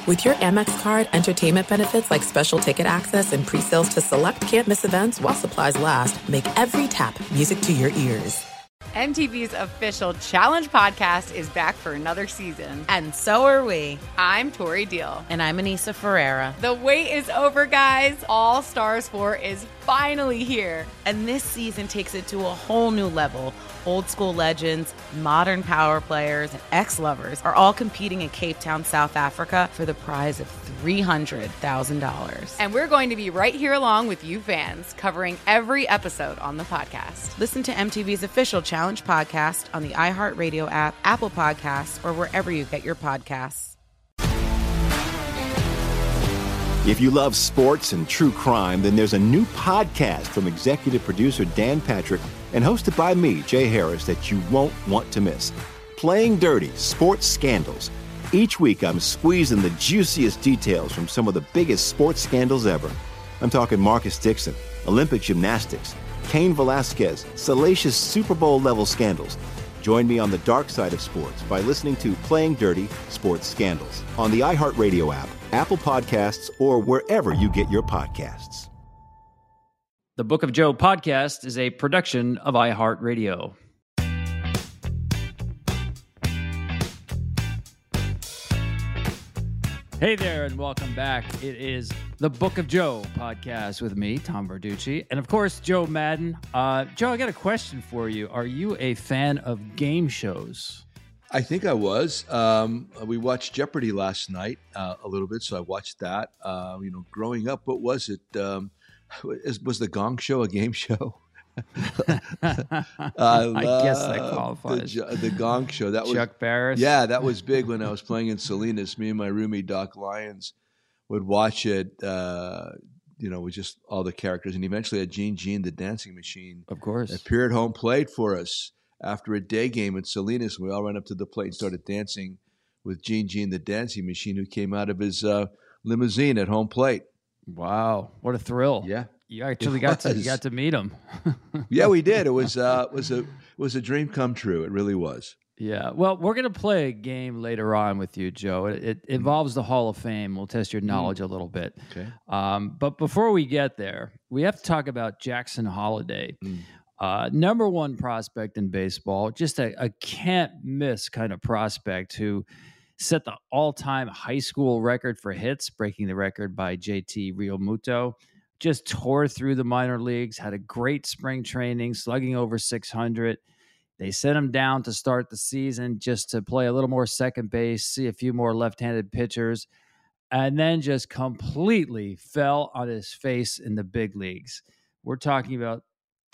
With your Amex card, entertainment benefits like special ticket access and pre-sales to select can't-miss events while supplies last make every tap music to your ears. MTV's official Challenge podcast is back for another season. And so are we. I'm Tori Deal. And I'm Anissa Ferreira. The wait is over, guys. All Stars 4 is finally here. And this season takes it to a whole new level. Old school legends, modern power players, and ex-lovers are all competing in Cape Town, South Africa for the prize of $300,000. And we're going to be right here along with you fans, covering every episode on the podcast. Listen to MTV's official Challenge podcast on the iHeartRadio app, Apple Podcasts, or wherever you get your podcasts. If you love sports and true crime, then there's a new podcast from executive producer Dan Patrick and hosted by me, Jay Harris, that you won't want to miss. Playing Dirty: Sports Scandals. Each week, I'm squeezing the juiciest details from some of the biggest sports scandals ever. I'm talking Marcus Dixon, Olympic gymnastics, Cain Velasquez, salacious Super Bowl-level scandals. Join me on the dark side of sports by listening to Playing Dirty: Sports Scandals on the iHeartRadio app, Apple Podcasts, or wherever you get your podcasts. The Book of Joe podcast is a production of iHeartRadio. Hey there, and welcome back. It is the Book of Joe podcast with me, Tom Verducci, and of course, Joe Madden. Joe, I got a question for you. Are you a fan of game shows? I think I was. We watched Jeopardy last night a little bit, so I watched that. Growing up, what was it? Was the Gong Show a game show? I guess that qualifies. The Gong Show. That was Chuck Barris. Yeah, that was big when I was playing in Salinas. Me and my roomie Doc Lyons would watch it. With just all the characters, and eventually had Gene the Dancing Machine, of course, appear at home plate for us after a day game in Salinas. We all ran up to the plate and started dancing with Gene the Dancing Machine, who came out of his limousine at home plate. Wow, what a thrill! Yeah. You actually got to meet him. Yeah, we did. It was a dream come true. It really was. Yeah. Well, we're going to play a game later on with you, Joe. It involves the Hall of Fame. We'll test your knowledge a little bit. Okay. But before we get there, we have to talk about Jackson Holliday. Number one prospect in baseball, just a can't miss kind of prospect who set the all-time high school record for hits, breaking the record by JT Realmuto. Just tore through the minor leagues, had a great spring training, slugging over 600. They sent him down to start the season just to play a little more second base, see a few more left-handed pitchers, and then just completely fell on his face in the big leagues. We're talking about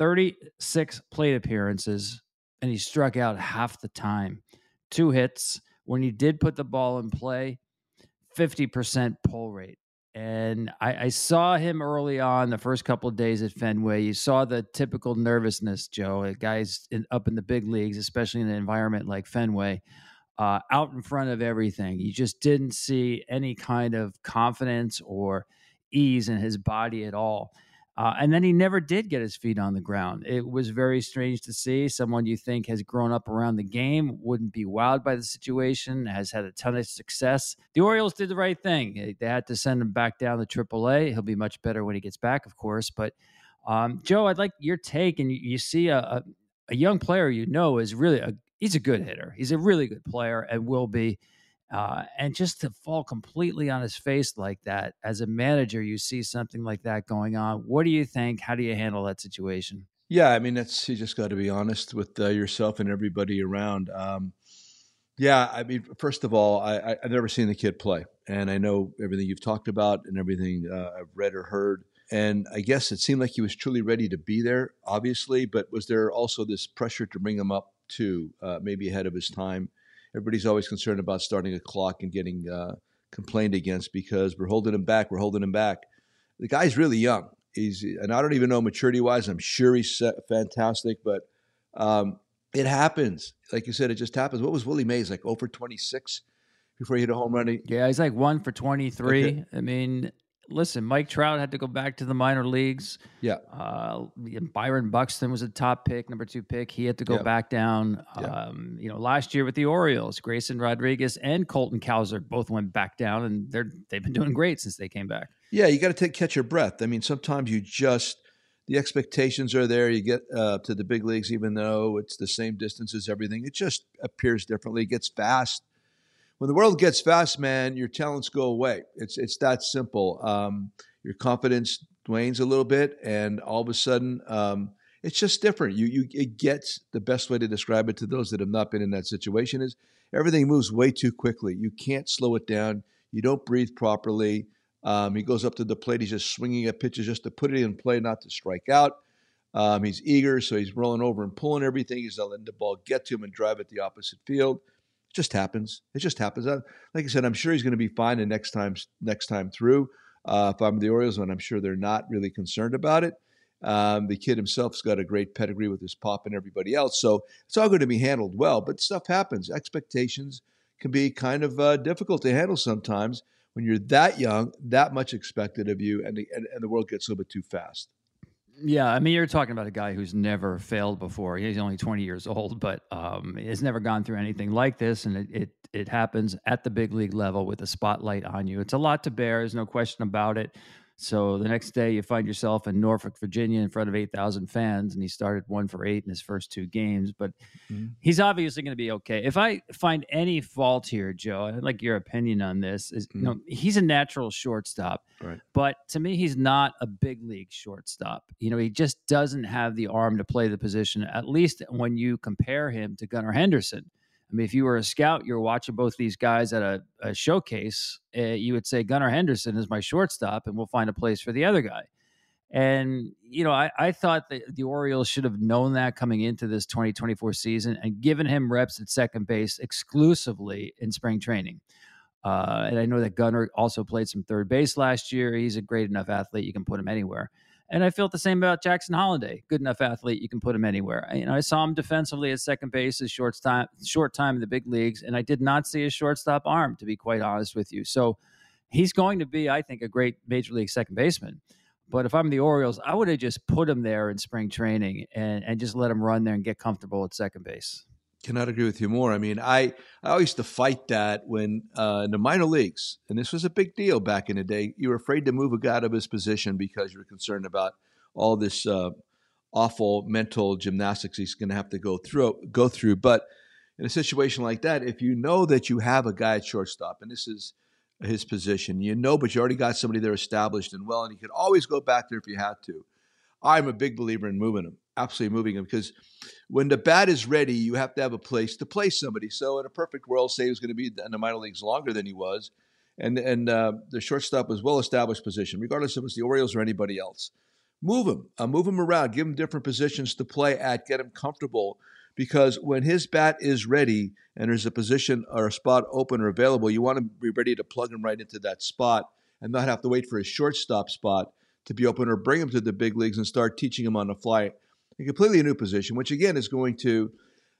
36 plate appearances, and he struck out half the time. 2 hits. When he did put the ball in play, 50% pull rate. And I saw him early on, the first couple of days at Fenway. You saw the typical nervousness, Joe. Guys up in the big leagues, especially in an environment like Fenway, out in front of everything. You just didn't see any kind of confidence or ease in his body at all. And then he never did get his feet on the ground. It was very strange to see someone you think has grown up around the game, wouldn't be wowed by the situation, has had a ton of success. The Orioles did the right thing. They had to send him back down to AAA. He'll be much better when he gets back, of course. But, Joe, I'd like your take. And you see a young player is really he's a good hitter. He's a really good player and will be. And just to fall completely on his face like that, as a manager, you see something like that going on. What do you think? How do you handle that situation? Yeah, I mean, you just got to be honest with yourself and everybody around. First of all, I've never seen the kid play, and I know everything you've talked about and everything I've read or heard. And I guess it seemed like he was truly ready to be there, obviously, but was there also this pressure to bring him up too, maybe ahead of his time? Everybody's always concerned about starting a clock and getting complained against because we're holding him back. The guy's really young. And I don't even know maturity-wise. I'm sure he's fantastic, but it happens. Like you said, it just happens. What was Willie Mays, like 0 for 26 before he hit a home run? Yeah, he's like 1 for 23. Okay. I mean, listen, Mike Trout had to go back to the minor leagues. Yeah. Byron Buxton was a top pick, number 2 pick. He had to go back down. Last year with the Orioles, Grayson Rodriguez and Colton Cowser both went back down, and they've been doing great since they came back. Yeah, you got to catch your breath. I mean, sometimes the expectations are there. You get to the big leagues, even though it's the same distance as everything. It just appears differently. It gets fast. When the world gets fast, man, your talents go away. It's that simple. Your confidence wanes a little bit, and all of a sudden, it's just different. It gets, the best way to describe it to those that have not been in that situation is everything moves way too quickly. You can't slow it down. You don't breathe properly. He goes up to the plate. He's just swinging at pitches just to put it in play, not to strike out. He's eager, so he's rolling over and pulling everything. He's not letting the ball get to him and drive at the opposite field. It just happens. Like I said, I'm sure he's going to be fine the next time through. If I'm the Orioles, and I'm sure they're not really concerned about it. The kid himself's got a great pedigree with his pop and everybody else, so it's all going to be handled well. But stuff happens. Expectations can be kind of difficult to handle sometimes when you're that young, that much expected of you, and the world gets a little bit too fast. Yeah, I mean, you're talking about a guy who's never failed before. He's only 20 years old, but has never gone through anything like this, and it happens at the big league level with a spotlight on you. It's a lot to bear, there's no question about it. So the next day you find yourself in Norfolk, Virginia in front of 8,000 fans, and he started 1 for 8 in his first 2 games. But he's obviously going to be okay. If I find any fault here, Joe, I'd like your opinion on this. He's a natural shortstop, right? But to me, he's not a big league shortstop. He just doesn't have the arm to play the position, at least when you compare him to Gunnar Henderson. I mean, if you were a scout, you're watching both these guys at a showcase, you would say Gunnar Henderson is my shortstop, and we'll find a place for the other guy. And, I thought that the Orioles should have known that coming into this 2024 season and given him reps at second base exclusively in spring training. And I know that Gunnar also played some third base last year. He's a great enough athlete. You can put him anywhere. And I felt the same about Jackson Holliday. Good enough athlete, you can put him anywhere. I saw him defensively at second base his short time in the big leagues, and I did not see his shortstop arm, to be quite honest with you. So he's going to be, I think, a great major league second baseman. But if I'm the Orioles, I would have just put him there in spring training and just let him run there and get comfortable at second base. Cannot agree with you more. I mean, I used to fight that when in the minor leagues, and this was a big deal back in the day. You were afraid to move a guy out of his position because you were concerned about all this awful mental gymnastics he's going to have to go through. But in a situation like that, if you know that you have a guy at shortstop, and this is his position, but you already got somebody there established and well, and you could always go back there if you had to. I'm a big believer in moving him. Absolutely moving him, because when the bat is ready, you have to have a place to place somebody. So in a perfect world, say he was going to be in the minor leagues longer than he was, and the shortstop was well-established position, regardless if it's the Orioles or anybody else. Move him around, give him different positions to play at, get him comfortable, because when his bat is ready and there's a position or a spot open or available, you want to be ready to plug him right into that spot and not have to wait for his shortstop spot to be open, or bring him to the big leagues and start teaching him on the fly a completely new position, which again is going to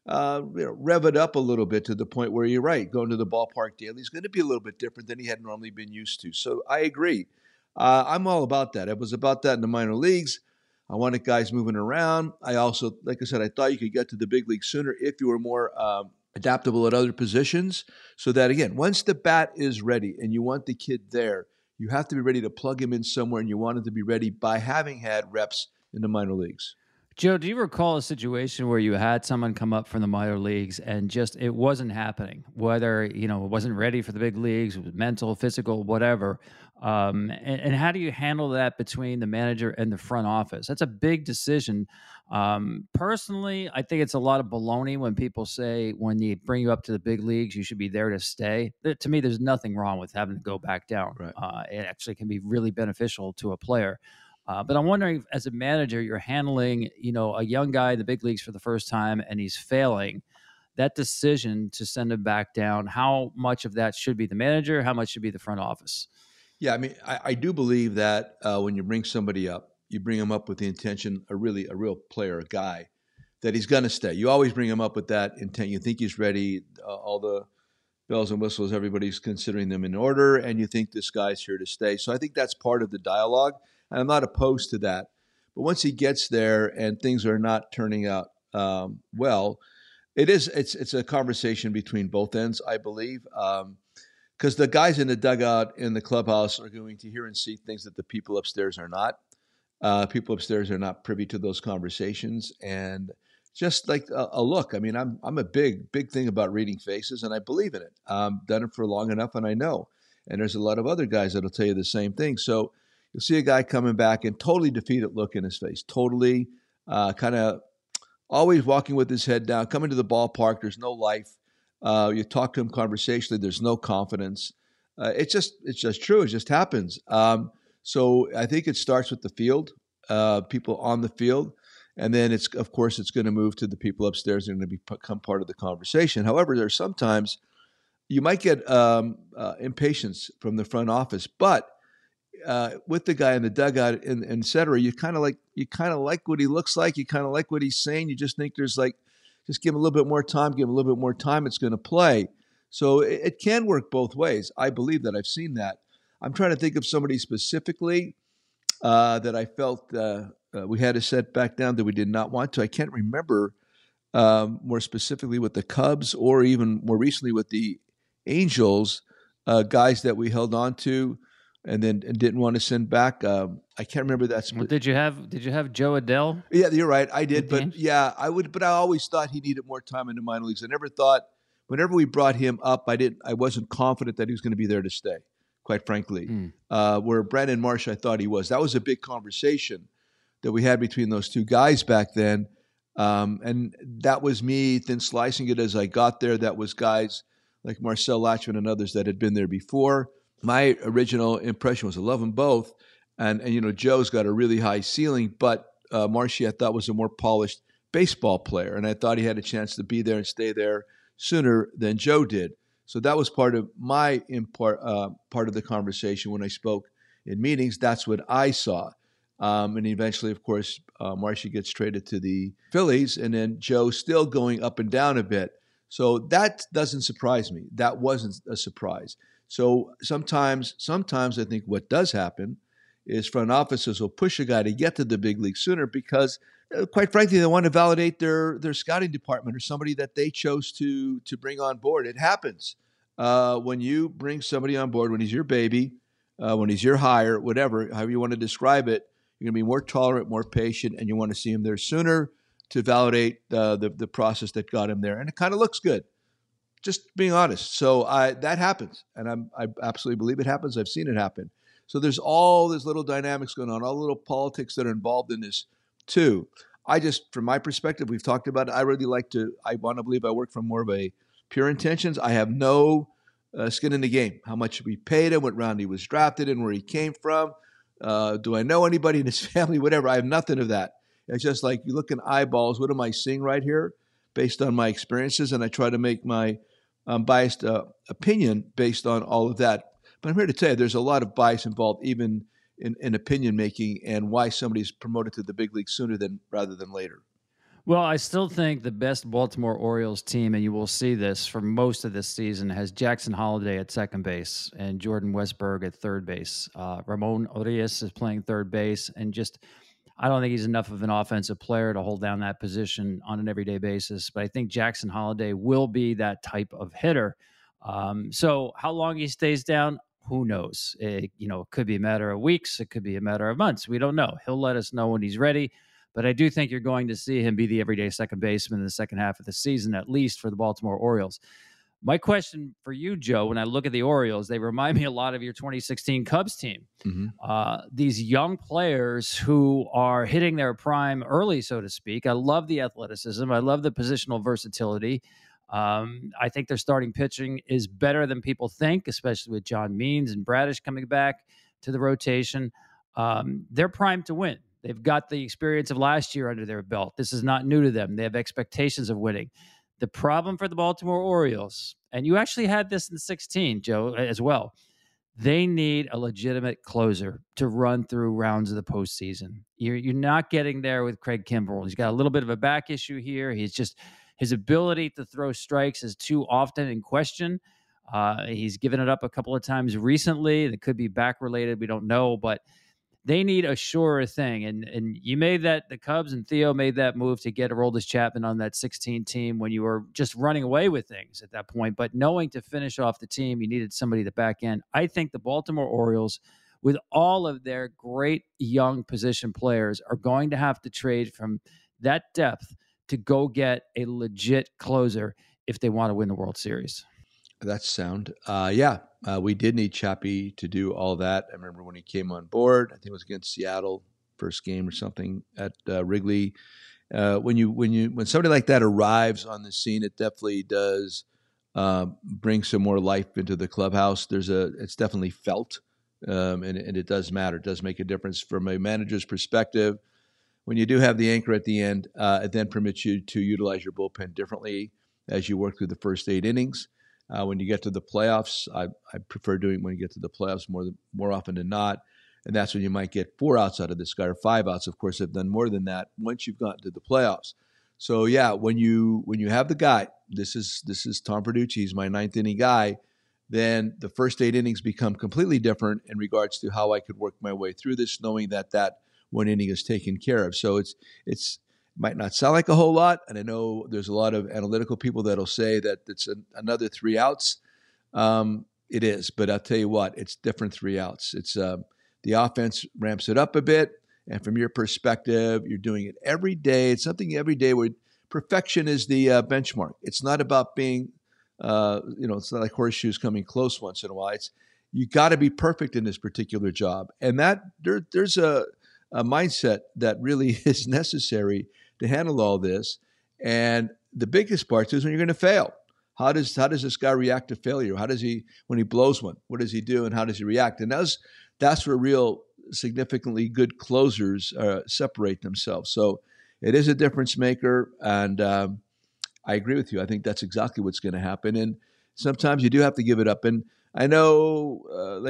rev it up a little bit to the point where you're right. Going to the ballpark daily is going to be a little bit different than he had normally been used to. So I agree. I'm all about that. It was about that in the minor leagues. I wanted guys moving around. I also, like I said, I thought you could get to the big league sooner if you were more adaptable at other positions. So that, again, once the bat is ready and you want the kid there, you have to be ready to plug him in somewhere, and you want him to be ready by having had reps in the minor leagues. Joe, do you recall a situation where you had someone come up from the minor leagues and just it wasn't happening? Whether, it wasn't ready for the big leagues, it was mental, physical, whatever. And how do you handle that between the manager and the front office? That's a big decision. Personally, I think it's a lot of baloney when people say when they bring you up to the big leagues, you should be there to stay. To me, there's nothing wrong with having to go back down. Right. It actually can be really beneficial to a player. But I'm wondering, if, as a manager, you're handling, a young guy in the big leagues for the first time and he's failing. That decision to send him back down, how much of that should be the manager? How much should be the front office? Yeah, I mean, I do believe that when you bring somebody up, you bring him up with the intention, a real player, a guy, that he's going to stay. You always bring him up with that intent. You think he's ready, all the bells and whistles. Everybody's considering them in order, and you think this guy's here to stay. So I think that's part of the dialogue, and I'm not opposed to that. But once he gets there and things are not turning out well, it's a conversation between both ends, I believe, because the guys in the dugout in the clubhouse are going to hear and see things that the people upstairs are not. People upstairs are not privy to those conversations, and just like a look. I mean, I'm a big thing about reading faces, and I believe in it. Done it for long enough, and I know. And there's a lot of other guys that'll tell you the same thing. So you'll see a guy coming back and totally defeated look in his face, totally kind of always walking with his head down, coming to the ballpark. There's no life. You talk to him conversationally. There's no confidence. It's just true. It just happens. So I think it starts with the field, people on the field. And then it's going to move to the people upstairs and going to become part of the conversation. However, there's sometimes you might get impatience from the front office, but with the guy in the dugout and et cetera, you kind of like what he looks like. You kind of like what he's saying. You just think just give him a little bit more time. Give him a little bit more time. It's going to play. So it can work both ways. I believe that. I've seen that. I'm trying to think of somebody specifically that I felt we had to set back down that we did not want to. I can't remember more specifically with the Cubs or even more recently with the Angels, guys that we held on to and didn't want to send back. I can't remember that. Well, did you have Joe Adele? Yeah, you're right. I did, but yeah, I would. But I always thought he needed more time in the minor leagues. I never thought. Whenever we brought him up, I wasn't confident that he was going to be there to stay. Quite frankly, where Brandon Marsh, I thought he was. That was a big conversation that we had between those two guys back then. And that was me thin slicing it as I got there. That was guys like Marcel Latchman and others that had been there before. My original impression was I love them both. And Joe's got a really high ceiling, but Marshy I thought was a more polished baseball player. And I thought he had a chance to be there and stay there sooner than Joe did. So that was part of my part of the conversation when I spoke in meetings. That's what I saw. And eventually, of course, Marshy gets traded to the Phillies, and then Joe still going up and down a bit. So that doesn't surprise me. That wasn't a surprise. So sometimes I think what does happen is front offices will push a guy to get to the big league sooner because, quite frankly, they want to validate their scouting department or somebody that they chose to bring on board. It happens when you bring somebody on board, when he's your baby, when he's your hire, whatever, however you want to describe it. You're going to be more tolerant, more patient, and you want to see him there sooner to validate the process that got him there. And it kind of looks good, just being honest. So that happens, and I absolutely believe it happens. I've seen it happen. So there's all these little dynamics going on, all the little politics that are involved in this too. From my perspective, we've talked about it. I want to believe I work from more of a pure intentions. I have no skin in the game. How much we paid him, what round he was drafted in, where he came from. Do I know anybody in his family? Whatever. I have nothing of that. It's just like you look in eyeballs. What am I seeing right here based on my experiences? And I try to make my biased opinion based on all of that. But I'm here to tell you there's a lot of bias involved even in opinion making and why somebody's promoted to the big league sooner rather than later. Well, I still think the best Baltimore Orioles team, and you will see this for most of this season, has Jackson Holliday at second base and Jordan Westburg at third base. Ramon Urias is playing third base, and I don't think he's enough of an offensive player to hold down that position on an everyday basis. But I think Jackson Holliday will be that type of hitter. So how long he stays down, who knows? It could be a matter of weeks. It could be a matter of months. We don't know. He'll let us know when he's ready. But I do think you're going to see him be the everyday second baseman in the second half of the season, at least for the Baltimore Orioles. My question for you, Joe, when I look at the Orioles, they remind me a lot of your 2016 Cubs team. Mm-hmm. These young players who are hitting their prime early, so to speak. I love the athleticism. I love the positional versatility. I think their starting pitching is better than people think, especially with John Means and Bradish coming back to the rotation. They're primed to win. They've got the experience of last year under their belt. This is not new to them. They have expectations of winning. The problem for the Baltimore Orioles, and you actually had this in 16, Joe, as well, they need a legitimate closer to run through rounds of the postseason. You're not getting there with Craig Kimbrell. He's got a little bit of a back issue here. His ability to throw strikes is too often in question. He's given it up a couple of times recently. It could be back related. We don't know, but they need a surer thing. And you made that, the Cubs and Theo made that move to get Aroldis Chapman on that 16 team when you were just running away with things at that point. But knowing to finish off the team, you needed somebody to back end. I think the Baltimore Orioles, with all of their great young position players, are going to have to trade from that depth to go get a legit closer if they want to win the World Series. That's sound. We did need Chappie to do all that. I remember when he came on board, I think it was against Seattle, first game or something at Wrigley. When somebody like that arrives on the scene, it definitely does bring some more life into the clubhouse. It's definitely felt, and it does matter. It does make a difference from a manager's perspective. When you do have the anchor at the end, it then permits you to utilize your bullpen differently as you work through the first 8 innings. When you get to the playoffs, I prefer doing when you get to the playoffs more often than not, and that's when you might get 4 outs out of this guy or 5 outs. Of course, I've done more than that once you've gotten to the playoffs. So yeah, when you have the guy, this is Tom Verducci, he's my 9th inning guy, then the first 8 innings become completely different in regards to how I could work my way through this, knowing that 1 inning is taken care of. So it's might not sound like a whole lot, and I know there's a lot of analytical people that'll say that it's another 3 outs. It is, but I'll tell you what, it's different 3 outs. It's the offense ramps it up a bit, and from your perspective, you're doing it every day. It's something every day where perfection is the benchmark. It's not about being, it's not like horseshoes coming close once in a while. It's you got to be perfect in this particular job, and that there's a mindset that really is necessary to handle all this. And the biggest part is when you're going to fail. How does this guy react to failure? How does he, when he blows one, what does he do and how does he react? And that's where real significantly good closers separate themselves. So it is a difference maker. And I agree with you. I think that's exactly what's going to happen. And sometimes you do have to give it up. And I know,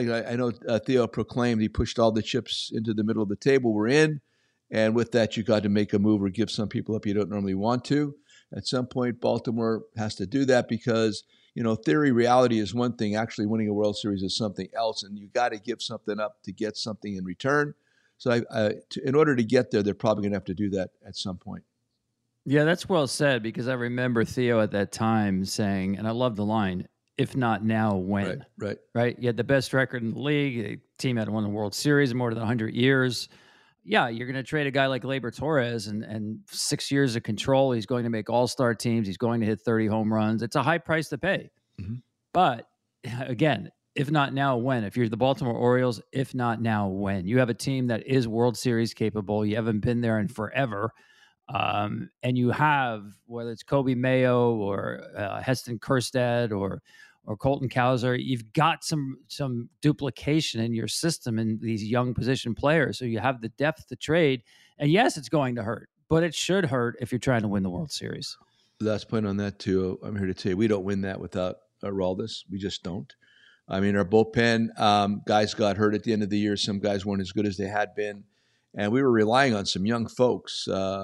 Theo proclaimed he pushed all the chips into the middle of the table we're in. And with that, you got to make a move or give some people up you don't normally want to. At some point, Baltimore has to do that because, theory, reality is one thing. Actually winning a World Series is something else. And you got to give something up to get something in return. So in order to get there, they're probably going to have to do that at some point. Yeah, that's well said, because I remember Theo at that time saying, and I love the line, if not now, when? Right? You had the best record in the league. The team had won the World Series in more than 100 years. Yeah, you're going to trade a guy like Gleyber Torres and 6 years of control. He's going to make all-star teams. He's going to hit 30 home runs. It's a high price to pay. Mm-hmm. But again, if not now, when? If you're the Baltimore Orioles, if not now, when? You have a team that is World Series capable. You haven't been there in forever. And you have, whether it's Kobe Mayo or Heston Kjerstad or Colton Cowser, you've got some duplication in your system in these young position players. So you have the depth to trade. And yes, it's going to hurt, but it should hurt if you're trying to win the World Series. Last point on that, too. I'm here to tell you, we don't win that without Aroldis. We just don't. I mean, our bullpen, guys got hurt at the end of the year. Some guys weren't as good as they had been. And we were relying on some young folks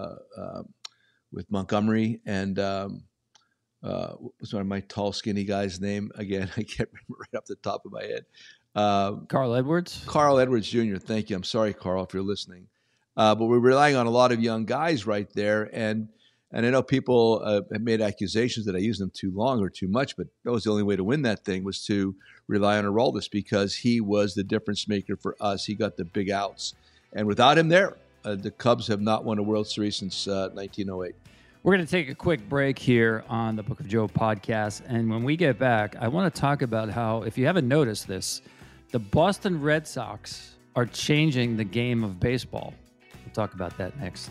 with Montgomery and what's one of my tall, skinny guy's name? Again, I can't remember right off the top of my head. Carl Edwards? Carl Edwards Jr. Thank you. I'm sorry, Carl, if you're listening. But we're relying on a lot of young guys right there. And I know people have made accusations that I used them too long or too much, but that was the only way to win that thing, was to rely on Aroldis, because he was the difference maker for us. He got the big outs. And without him there, the Cubs have not won a World Series since 1908. We're going to take a quick break here on the Book of Joe podcast. And when we get back, I want to talk about how, if you haven't noticed this, the Boston Red Sox are changing the game of baseball. We'll talk about that next.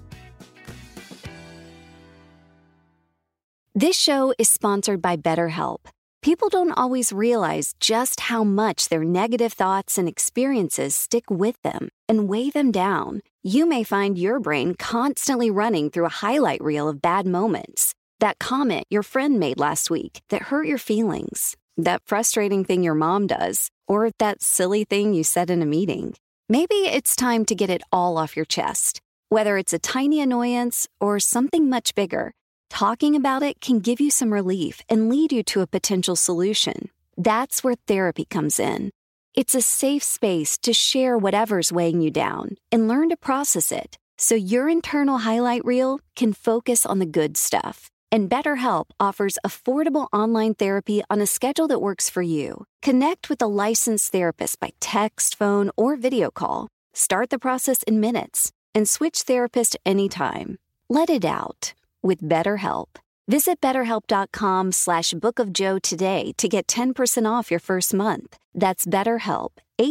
This show is sponsored by BetterHelp. People don't always realize just how much their negative thoughts and experiences stick with them and weigh them down. You may find your brain constantly running through a highlight reel of bad moments. That comment your friend made last week that hurt your feelings. That frustrating thing your mom does. Or that silly thing you said in a meeting. Maybe it's time to get it all off your chest. Whether it's a tiny annoyance or something much bigger, Talking about it can give you some relief and lead you to a potential solution. That's where therapy comes in. It's a safe space to share whatever's weighing you down and learn to process it so your internal highlight reel can focus on the good stuff. And BetterHelp offers affordable online therapy on a schedule that works for you. Connect with a licensed therapist by text, phone, or video call. Start the process in minutes and switch therapist anytime. Let it out with BetterHelp. Visit BetterHelp.com/bookofjoe today to get 10% off your first month. That's BetterHelp,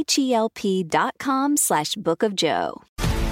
HELP.com/bookofjoe.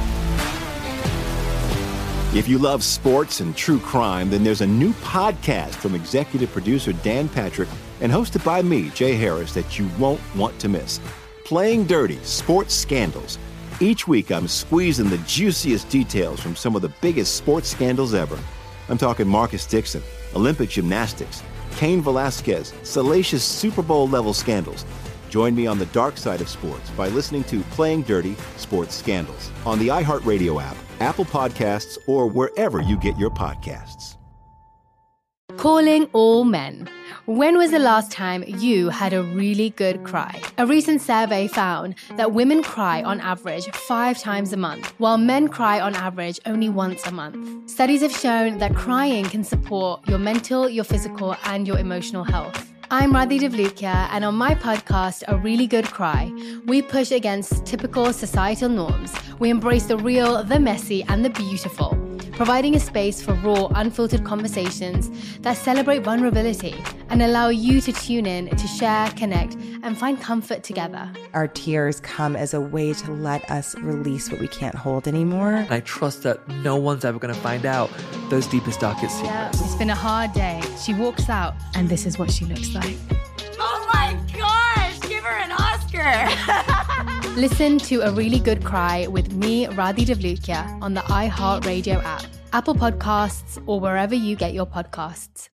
If you love sports and true crime, then there's a new podcast from executive producer Dan Patrick and hosted by me, Jay Harris, that you won't want to miss. Playing Dirty: Sports Scandals. Each week, I'm squeezing the juiciest details from some of the biggest sports scandals ever. I'm talking Marcus Dixon, Olympic gymnastics, Cain Velasquez, salacious Super Bowl-level scandals. Join me on the dark side of sports by listening to Playing Dirty: Sports Scandals on the iHeartRadio app, Apple Podcasts, or wherever you get your podcasts. Calling all men. When was the last time you had a really good cry? A recent survey found that women cry on average 5 times a month, while men cry on average only once a month. Studies have shown that crying can support your mental, your physical, and your emotional health. I'm Radhi Devlukia, and on my podcast, A Really Good Cry, we push against typical societal norms. We embrace the real, the messy, and the beautiful, providing a space for raw, unfiltered conversations that celebrate vulnerability and allow you to tune in to share, connect, and find comfort together. Our tears come as a way to let us release what we can't hold anymore. I trust that no one's ever going to find out those deepest, darkest secrets. Yeah, it's been a hard day. She walks out, and this is what she looks like. Oh my gosh, give her an Oscar. Listen to A Really Good Cry with me, Radhi Devlukia, on the iHeartRadio app, Apple Podcasts, or wherever you get your podcasts.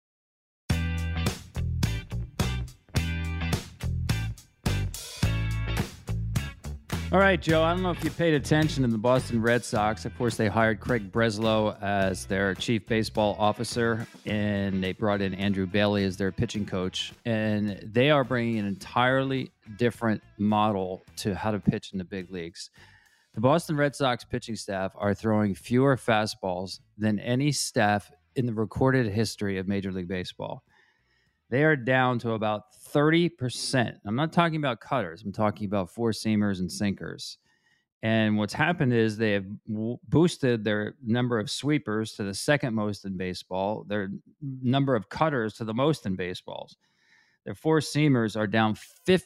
All right, Joe, I don't know if you paid attention to the Boston Red Sox. Of course, they hired Craig Breslow as their chief baseball officer, and they brought in Andrew Bailey as their pitching coach. And they are bringing an entirely different model to how to pitch in the big leagues. The Boston Red Sox pitching staff are throwing fewer fastballs than any staff in the recorded history of Major League Baseball. They are down to about 30%. I'm not talking about cutters. I'm talking about four-seamers and sinkers. And what's happened is they have boosted their number of sweepers to the second most in baseball, their number of cutters to the most in baseballs. Their four-seamers are down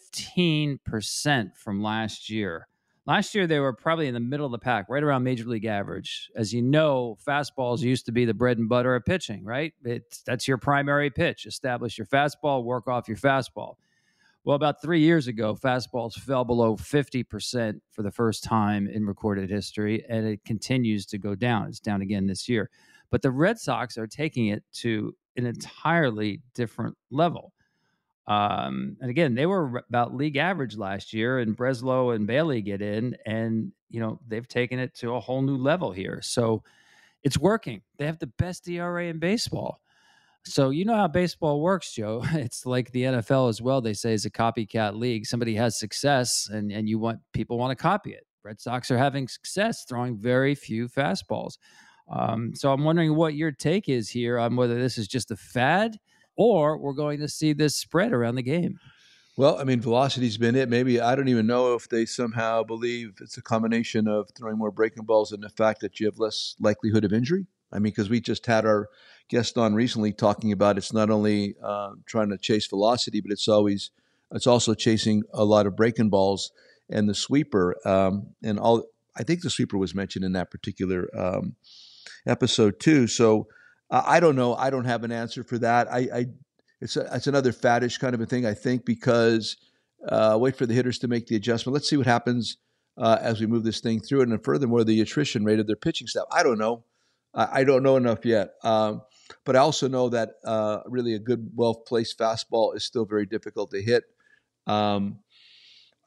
15% from last year. Last year, they were probably in the middle of the pack, right around Major League average. As you know, fastballs used to be the bread and butter of pitching, right? That's your primary pitch. Establish your fastball, work off your fastball. Well, about 3 years ago, fastballs fell below 50% for the first time in recorded history, and it continues to go down. It's down again this year. But the Red Sox are taking it to an entirely different level. And again, they were about league average last year, and Breslow and Bailey get in, and they've taken it to a whole new level here. So it's working. They have the best ERA in baseball. So you know how baseball works, Joe. It's like the NFL as well. They say it's a copycat league. Somebody has success, and people want to copy it. Red Sox are having success throwing very few fastballs. So I'm wondering what your take is here on whether this is just a fad or we're going to see this spread around the game. Well, I mean, velocity's been it. Maybe I don't even know if they somehow believe it's a combination of throwing more breaking balls and the fact that you have less likelihood of injury. I mean, because we just had our guest on recently talking about it's not only trying to chase velocity, but it's also chasing a lot of breaking balls and the sweeper and all. I think the sweeper was mentioned in that particular episode too. So I don't know. I don't have an answer for that. It's another faddish kind of a thing, I think, because wait for the hitters to make the adjustment. Let's see what happens as we move this thing through. And then furthermore, the attrition rate of their pitching staff. I don't know. I don't know enough yet. But I also know that really a good, well-placed fastball is still very difficult to hit.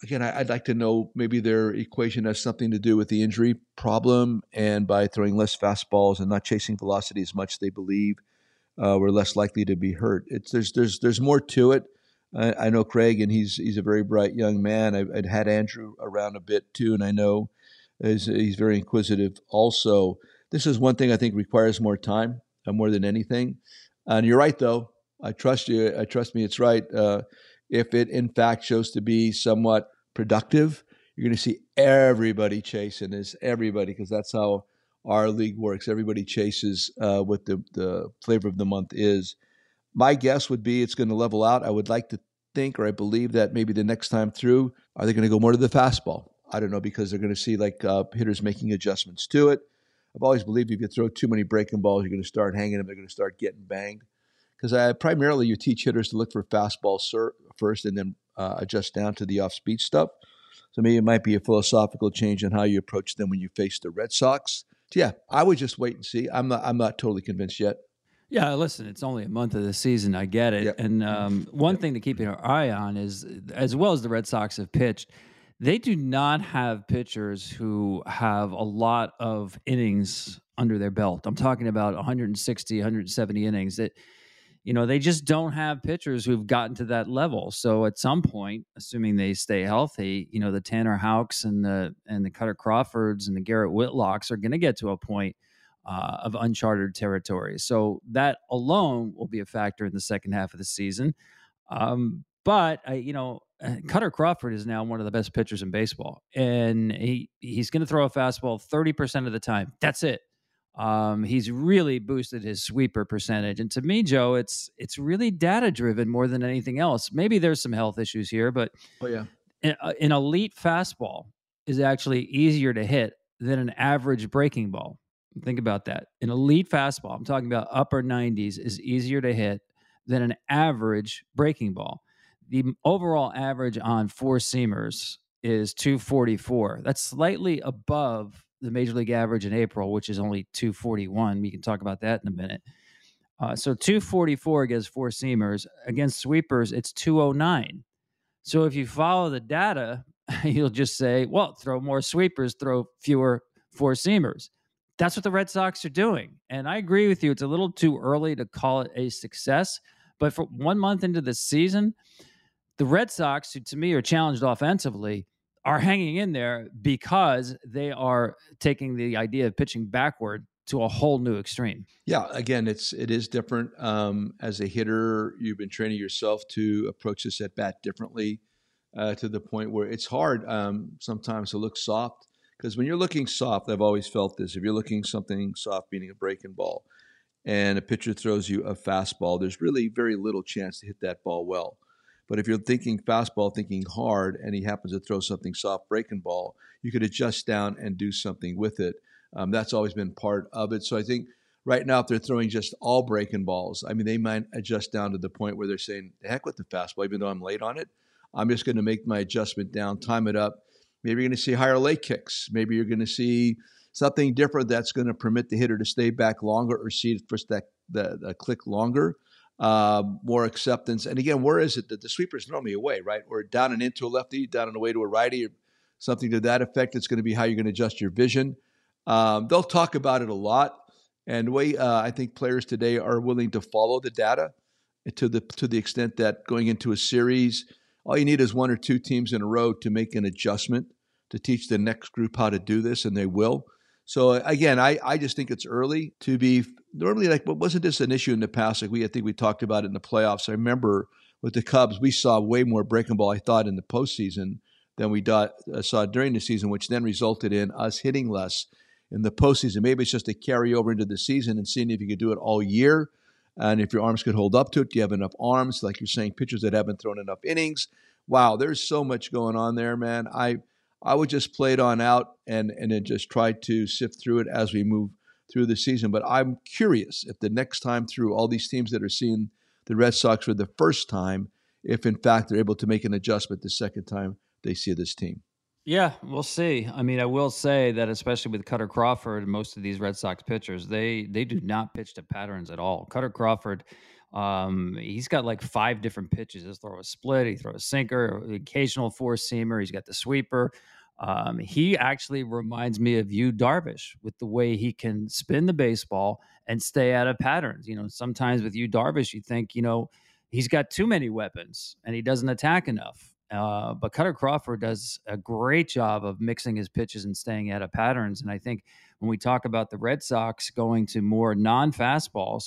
again, I'd like to know maybe their equation has something to do with the injury problem, and by throwing less fastballs and not chasing velocity as much, they believe we're less likely to be hurt. There's more to it. I know Craig, and he's a very bright young man. I'd had Andrew around a bit too, and I know he's very inquisitive. Also, this is one thing I think requires more time, more than anything. And you're right, though. I trust you. Trust me, it's right. If it in fact shows to be somewhat productive, you're going to see everybody chasing this. Everybody, because that's how our league works. Everybody chases what the flavor of the month is. My guess would be it's going to level out. I would like to think, or I believe that maybe the next time through, are they going to go more to the fastball? I don't know, because they're going to see like hitters making adjustments to it. I've always believed if you throw too many breaking balls, you're going to start hanging them. They're going to start getting banged. Because primarily you teach hitters to look for fastballs first and then adjust down to the off-speed stuff. So maybe it might be a philosophical change in how you approach them when you face the Red Sox. So yeah, I would just wait and see. I'm not totally convinced yet. Yeah, listen, it's only a month of the season. I get it. Yep. And one thing to keep your eye on is, as well as the Red Sox have pitched, they do not have pitchers who have a lot of innings under their belt. I'm talking about 160, 170 innings. That, they just don't have pitchers who've gotten to that level. So at some point, assuming they stay healthy, the Tanner Houcks and the Cutter Crawfords and the Garrett Whitlocks are going to get to a point of uncharted territory. So that alone will be a factor in the second half of the season. But Cutter Crawford is now one of the best pitchers in baseball, and he's going to throw a fastball 30% of the time. That's it. He's really boosted his sweeper percentage. And to me, Joe, it's really data driven more than anything else. Maybe there's some health issues here, but an elite fastball is actually easier to hit than an average breaking ball. Think about that. An elite fastball, I'm talking about upper 90s, is easier to hit than an average breaking ball. The overall average on four-seamers is 244. That's slightly above the Major League average in April, which is only 241. We can talk about that in a minute. So 244 against four-seamers. Against sweepers, it's 209. So if you follow the data, you'll just say, well, throw more sweepers, throw fewer four-seamers. That's what the Red Sox are doing. And I agree with you. It's a little too early to call it a success. But for 1 month into the season, the Red Sox, who to me are challenged offensively, are hanging in there because they are taking the idea of pitching backward to a whole new extreme. Yeah, again, it is different. As a hitter, you've been training yourself to approach this at bat differently to the point where it's hard sometimes to look soft. Because when you're looking soft, I've always felt this. If you're looking something soft, meaning a breaking ball, and a pitcher throws you a fastball, there's really very little chance to hit that ball well. But if you're thinking fastball, thinking hard, and he happens to throw something soft breaking ball, you could adjust down and do something with it. That's always been part of it. So I think right now, if they're throwing just all breaking balls, I mean, they might adjust down to the point where they're saying, the heck with the fastball, even though I'm late on it. I'm just going to make my adjustment down, time it up. Maybe you're going to see higher leg kicks. Maybe you're going to see something different that's going to permit the hitter to stay back longer or see it first the click longer, more acceptance. And again, where is it that the sweeper's normally away, right? Or down and into a lefty, down and away to a righty, or something to that effect. It's going to be how you're going to adjust your vision. They'll talk about it a lot. And the way I think players today are willing to follow the data to the extent that going into a series, all you need is one or two teams in a row to make an adjustment to teach the next group how to do this, and they will. So again, I just think it's early to be normally like, but wasn't this an issue in the past? Like I think we talked about it in the playoffs. I remember with the Cubs, we saw way more breaking ball, I thought, in the postseason than we saw during the season, which then resulted in us hitting less in the postseason. Maybe it's just a carryover into the season and seeing if you could do it all year. And if your arms could hold up to it, do you have enough arms? Like you're saying, pitchers that haven't thrown enough innings. Wow, there's so much going on there, man. I would just play it on out and then just try to sift through it as we move through the season. But I'm curious if the next time through, all these teams that are seeing the Red Sox for the first time, if in fact they're able to make an adjustment the second time they see this team. Yeah, we'll see. I mean, I will say that especially with Cutter Crawford and most of these Red Sox pitchers, they do not pitch to patterns at all. Cutter Crawford He's got like 5 different pitches. He'll throw a split, he throw a sinker, occasional 4-seamer. He's got the sweeper. He actually reminds me of Yu Darvish with the way he can spin the baseball and stay out of patterns. Sometimes with Yu Darvish, you think, he's got too many weapons and he doesn't attack enough. But Cutter Crawford does a great job of mixing his pitches and staying out of patterns. And I think when we talk about the Red Sox going to more non-fastballs,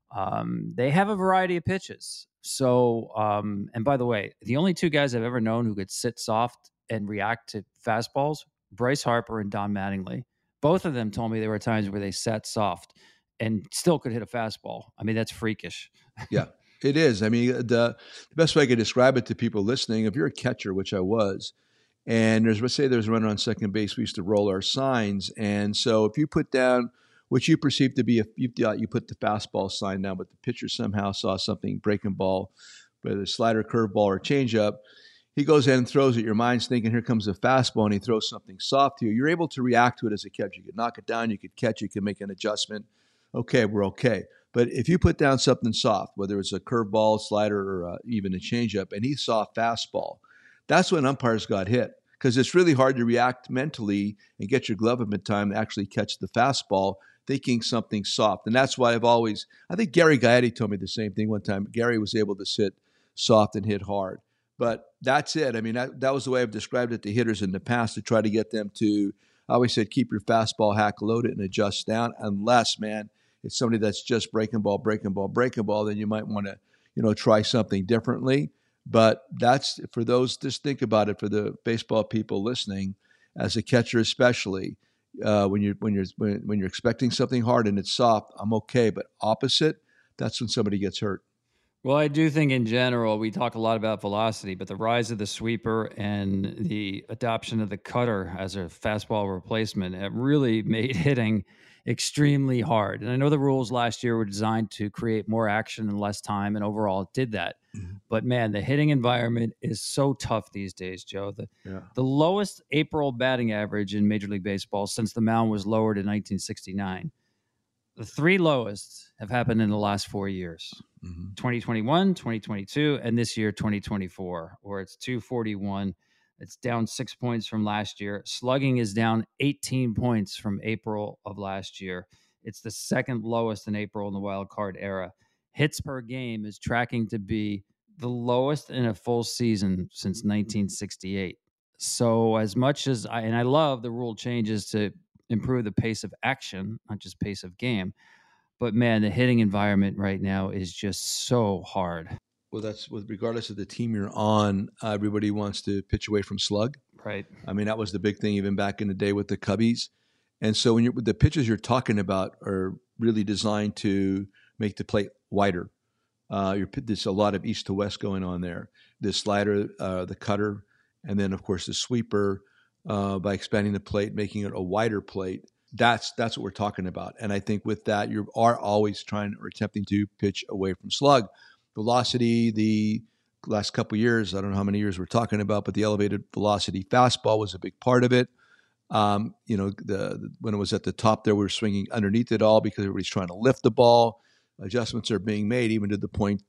they have a variety of pitches. So, and by the way, the only 2 guys I've ever known who could sit soft and react to fastballs, Bryce Harper and Don Mattingly. Both of them told me there were times where they sat soft and still could hit a fastball. I mean, that's freakish. Yeah, it is. I mean, the best way I could describe it to people listening, if you're a catcher, which I was, and let's say there's a runner on second base, we used to roll our signs. And so if you put down what you perceive to be, you put the fastball sign down, but the pitcher somehow saw something, breaking ball, whether slider, curveball, or changeup, he goes in and throws it. Your mind's thinking, here comes a fastball, and he throws something soft to you. You're able to react to it as a catcher. You could knock it down, you could catch it, you could make an adjustment. Okay, we're okay. But if you put down something soft, whether it's a curveball, slider, or even a changeup, and he saw a fastball, that's when umpires got hit, because it's really hard to react mentally and get your glove up in time to actually catch the fastball, thinking something soft. And that's why I think Gary Gaetti told me the same thing one time. Gary was able to sit soft and hit hard. But that's it. I mean, that was the way I've described it to hitters in the past, to try to get them to, I always said, keep your fastball hack loaded and adjust down, unless, man, it's somebody that's just breaking ball, then you might want to, try something differently. But that's for those, just think about it for the baseball people listening, as a catcher especially, when you're expecting something hard and it's soft, I'm okay. But opposite, that's when somebody gets hurt. Well, I do think in general, we talk a lot about velocity, but the rise of the sweeper and the adoption of the cutter as a fastball replacement have really made hitting extremely hard. And I know the rules last year were designed to create more action in less time, and overall it did that. Mm-hmm. But man, the hitting environment is so tough these days, Joe. The lowest April batting average in Major League Baseball since the mound was lowered in 1969. The 3 lowest have happened in the last 4 years, 2021, 2022, and this year, 2024, where it's 241. It's down 6 points from last year. Slugging is down 18 points from April of last year. It's the second lowest in April in the wild card era. Hits per game is tracking to be the lowest in a full season since 1968. So as much as I love the rule changes to improve the pace of action, not just pace of game. But man, the hitting environment right now is just so hard. Well, that's regardless of the team you're on, everybody wants to pitch away from slug. Right. I mean, that was the big thing even back in the day with the Cubbies. And so the pitches you're talking about are really designed to make the plate wider. There's a lot of east to west going on there. The slider, the cutter, and then of course the sweeper. By expanding the plate, making it a wider plate, that's what we're talking about. And I think with that, you are always trying or attempting to pitch away from slug. Velocity, the last couple of years, I don't know how many years we're talking about, but the elevated velocity fastball was a big part of it. When it was at the top there, we were swinging underneath it all because everybody's trying to lift the ball. Adjustments are being made, even to the point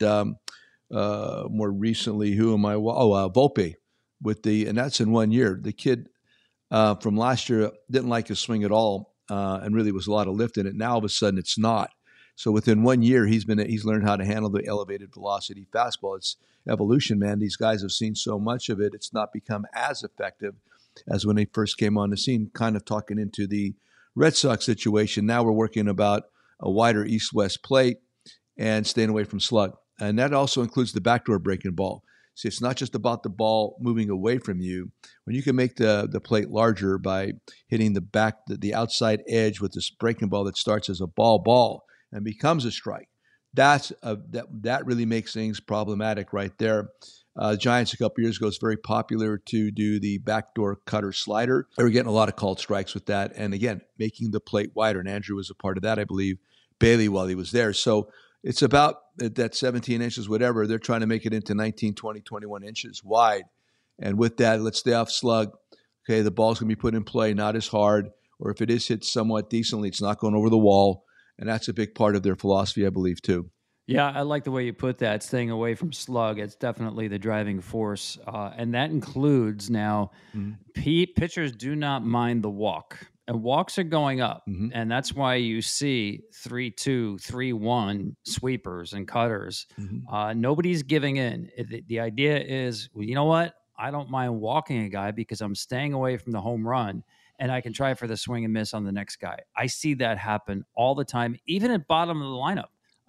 more recently, Volpe and that's in 1 year. The kid from last year didn't like his swing at all, and really was a lot of lift in it. Now all of a sudden it's not. So within 1 year, he's learned how to handle the elevated velocity fastball. It's evolution, man. These guys have seen so much of it. It's not become as effective as when they first came on the scene. Kind of talking into the Red Sox situation. Now we're working about a wider east-west plate and staying away from slug, and that also includes the backdoor breaking ball. See, it's not just about the ball moving away from you. When you can make the plate larger by hitting the outside edge with this breaking ball that starts as a ball and becomes a strike, that really makes things problematic right there. Giants a couple years ago was very popular to do the backdoor cutter slider. They were getting a lot of called strikes with that, and again, making the plate wider. And Andrew was a part of that, I believe, Bailey while he was there. So it's about that 17 inches, whatever. They're trying to make it into 19, 20, 21 inches wide. And with that, let's stay off slug. Okay, the ball's going to be put in play, not as hard. Or if it is hit somewhat decently, it's not going over the wall. And that's a big part of their philosophy, I believe, too. Yeah, I like the way you put that, staying away from slug. It's definitely the driving force. And that includes now, pitchers do not mind the walk. And walks are going up. And that's why you see 3-2, 3-1 sweepers and cutters. Nobody's giving in. The idea is, well, you know what? I don't mind walking a guy because I'm staying away from the home run. And I can try for the swing and miss on the next guy. I see that happen all the time, even at bottom of the lineup.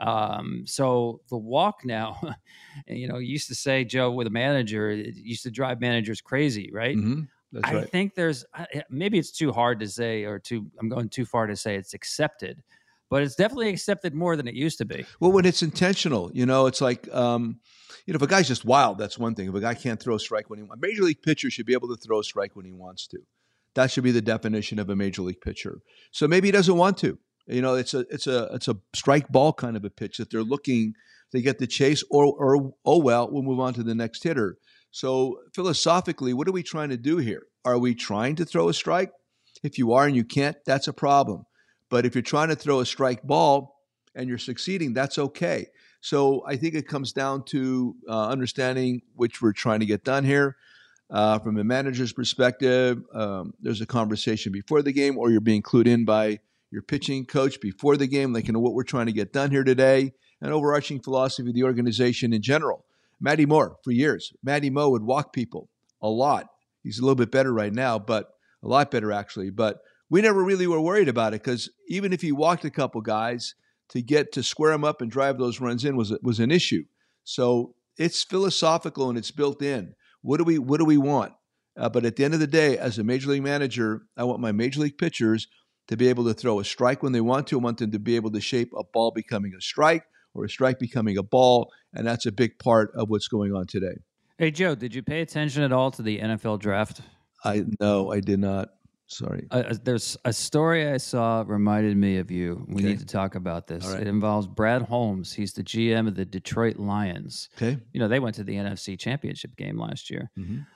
So the walk now, you used to say, Joe, with a manager, it used to drive managers crazy, right? That's right. I think there's, maybe it's too hard to say, I'm going too far to say it's accepted, but it's definitely accepted more than it used to be. Well, when it's intentional, it's like, if a guy's just wild, that's one thing. If a guy can't throw a strike when he wants, a major league pitcher should be able to throw a strike when he wants to. That should be the definition of a major league pitcher. So maybe he doesn't want to. It's a strike ball kind of a pitch that they're looking. They get the chase, or we'll move on to the next hitter. So philosophically, what are we trying to do here? Are we trying to throw a strike? If you are and you can't, that's a problem. But if you're trying to throw a strike ball and you're succeeding, that's okay. So I think it comes down to understanding which we're trying to get done here. From a manager's perspective, there's a conversation before the game, or you're being clued in by your pitching coach before the game, like, what we're trying to get done here today, an overarching philosophy of the organization in general. Matty Moore, for years, Matty Moe would walk people a lot. He's a little bit better right now, but a lot better actually. But we never really were worried about it, because even if he walked a couple guys, to square them up and drive those runs in was an issue. So it's philosophical and it's built in. What do we want? But at the end of the day, as a major league manager, I want my major league pitchers to be able to throw a strike when they want to. I want them to be able to shape a ball becoming a strike or a strike becoming a ball, and that's a big part of what's going on today. Hey, Joe, did you pay attention at all to the NFL draft? No, I did not. Sorry. There's a story I saw reminded me of you. We need to talk about this. Right. It involves Brad Holmes. He's the GM of the Detroit Lions. Okay. They went to the NFC Championship game last year.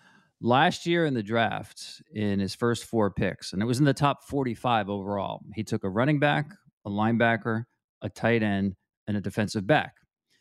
Last year in the draft, in his first 4 picks, and it was in the top 45 overall, he took a running back, a linebacker, a tight end, and a defensive back.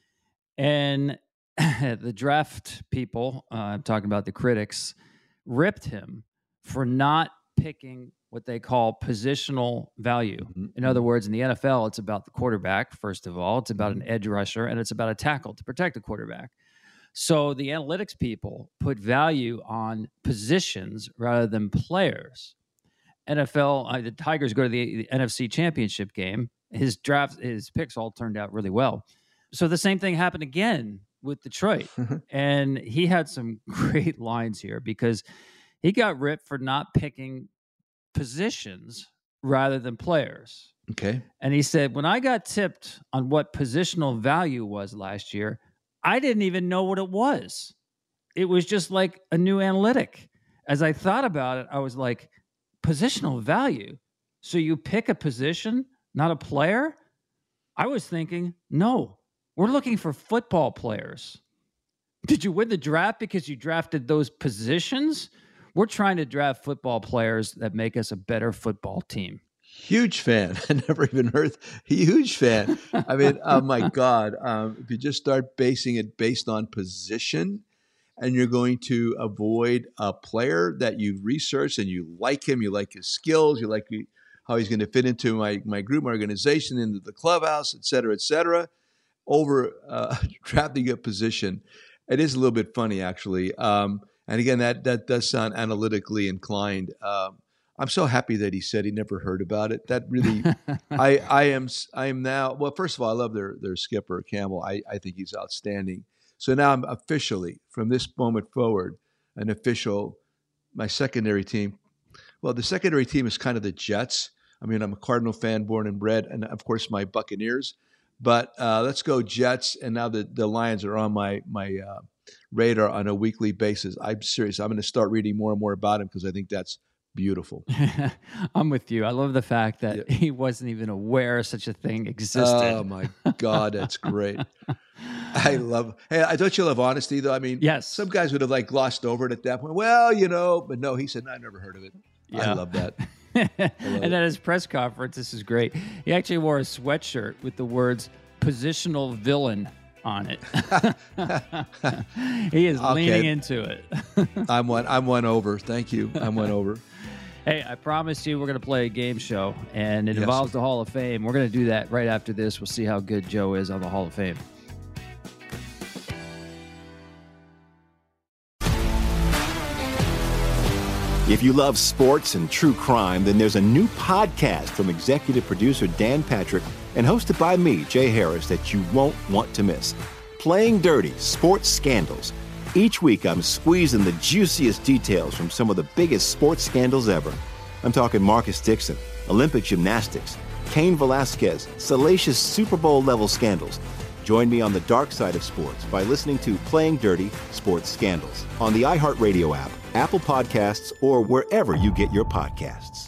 And the draft people, I'm talking about the critics, ripped him for not picking what they call positional value. In other words, in the NFL, it's about the quarterback, first of all. It's about an edge rusher, and it's about a tackle to protect the quarterback. So the analytics people put value on positions rather than players. The Tigers go to the NFC Championship game. His picks all turned out really well. So the same thing happened again with Detroit. And he had some great lines here, because he got ripped for not picking positions rather than players. Okay. And he said, when I got tipped on what positional value was last year, I didn't even know what it was. It was just like a new analytic. As I thought about it, I was like, positional value? So you pick a position, not a player? I was thinking, no, we're looking for football players. Did you win the draft because you drafted those positions? We're trying to draft football players that make us a better football team. Huge fan. I never even heard. Huge fan. I mean, oh my God. If you just start basing it based on position, and you're going to avoid a player that you've researched and you like him, you like his skills, you like how he's going to fit into my group, my organization, into the clubhouse, et cetera, over drafting a position. It is a little bit funny, actually. And again, that does sound analytically inclined. I'm so happy that he said he never heard about it. That really, I am now. Well, first of all, I love their skipper Campbell. I think he's outstanding. So now I'm officially, from this moment forward, my secondary team. Well, the secondary team is kind of the Jets. I mean, I'm a Cardinal fan, born and bred, and of course my Buccaneers. But let's go Jets. And now the Lions are on my radar on a weekly basis. I'm serious. I'm going to start reading more and more about him, because I think that's beautiful. I'm with you. I love the fact that he wasn't even aware such a thing existed. Oh my God, that's great. Hey, don't you love honesty though? I mean, yes. Some guys would have glossed over it at that point. Well, but no, he said, no, I never heard of it. Yeah. I love that. And at his press conference, this is great. He actually wore a sweatshirt with the words positional villain on it. He is leaning into it. I'm one over. Thank you. I'm one over. Hey, I promised you we're going to play a game show, and it involves the Hall of Fame. We're going to do that right after this. We'll see how good Joe is on the Hall of Fame. If you love sports and true crime, then there's a new podcast from executive producer Dan Patrick and hosted by me, Jay Harris, that you won't want to miss. Playing Dirty: Sports Scandals. Each week, I'm squeezing the juiciest details from some of the biggest sports scandals ever. I'm talking Marcus Dixon, Olympic gymnastics, Cain Velasquez, salacious Super Bowl-level scandals. Join me on the dark side of sports by listening to Playing Dirty: Sports Scandals on the iHeartRadio app, Apple Podcasts, or wherever you get your podcasts.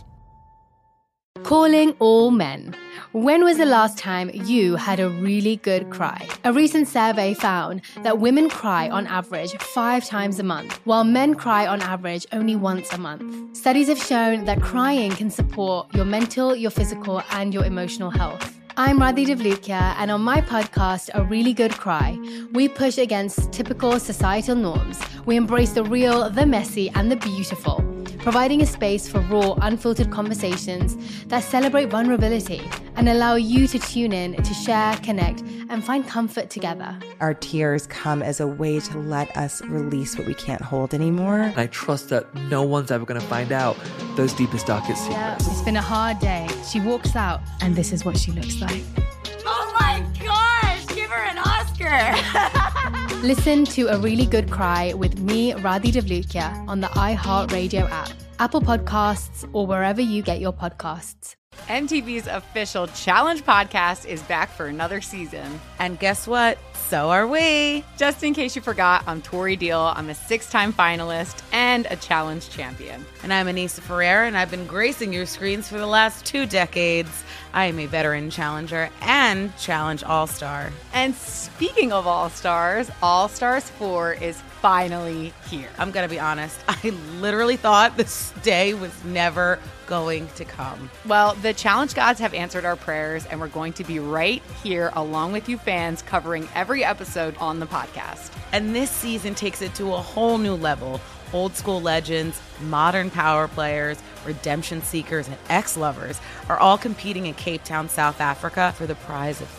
Calling all men. When was the last time you had a really good cry? A recent survey found that women cry on average 5 times a month, while men cry on average only once a month. Studies have shown that crying can support your mental, your physical, and your emotional health. I'm Radhi Devlukia, and on my podcast, A Really Good Cry, we push against typical societal norms. We embrace the real, the messy, and the beautiful, providing a space for raw, unfiltered conversations that celebrate vulnerability and allow you to tune in to share, connect, and find comfort together. Our tears come as a way to let us release what we can't hold anymore. And I trust that no one's ever going to find out those deepest, darkest secrets. Yeah, it's been a hard day. She walks out, and this is what she looks like. Oh my gosh, give her an Oscar. Listen to A Really Good Cry with me, Radhi Devlukia, on the iHeartRadio app, Apple Podcasts, or wherever you get your podcasts. MTV's official Challenge podcast is back for another season. And guess what? So are we. Just in case you forgot, I'm Tori Deal. I'm a 6-time finalist and a Challenge champion. And I'm Anissa Ferreira, and I've been gracing your screens for the last 2 decades. I am a veteran challenger and Challenge All-Star. And speaking of All-Stars, All-Stars 4 is finally here. I'm going to be honest. I literally thought this day was never going to come. Well, the Challenge gods have answered our prayers, and we're going to be right here along with you fans, covering every episode on the podcast. And this season takes it to a whole new level. Old school legends, modern power players, redemption seekers, and ex-lovers are all competing in Cape Town, South Africa for the prize of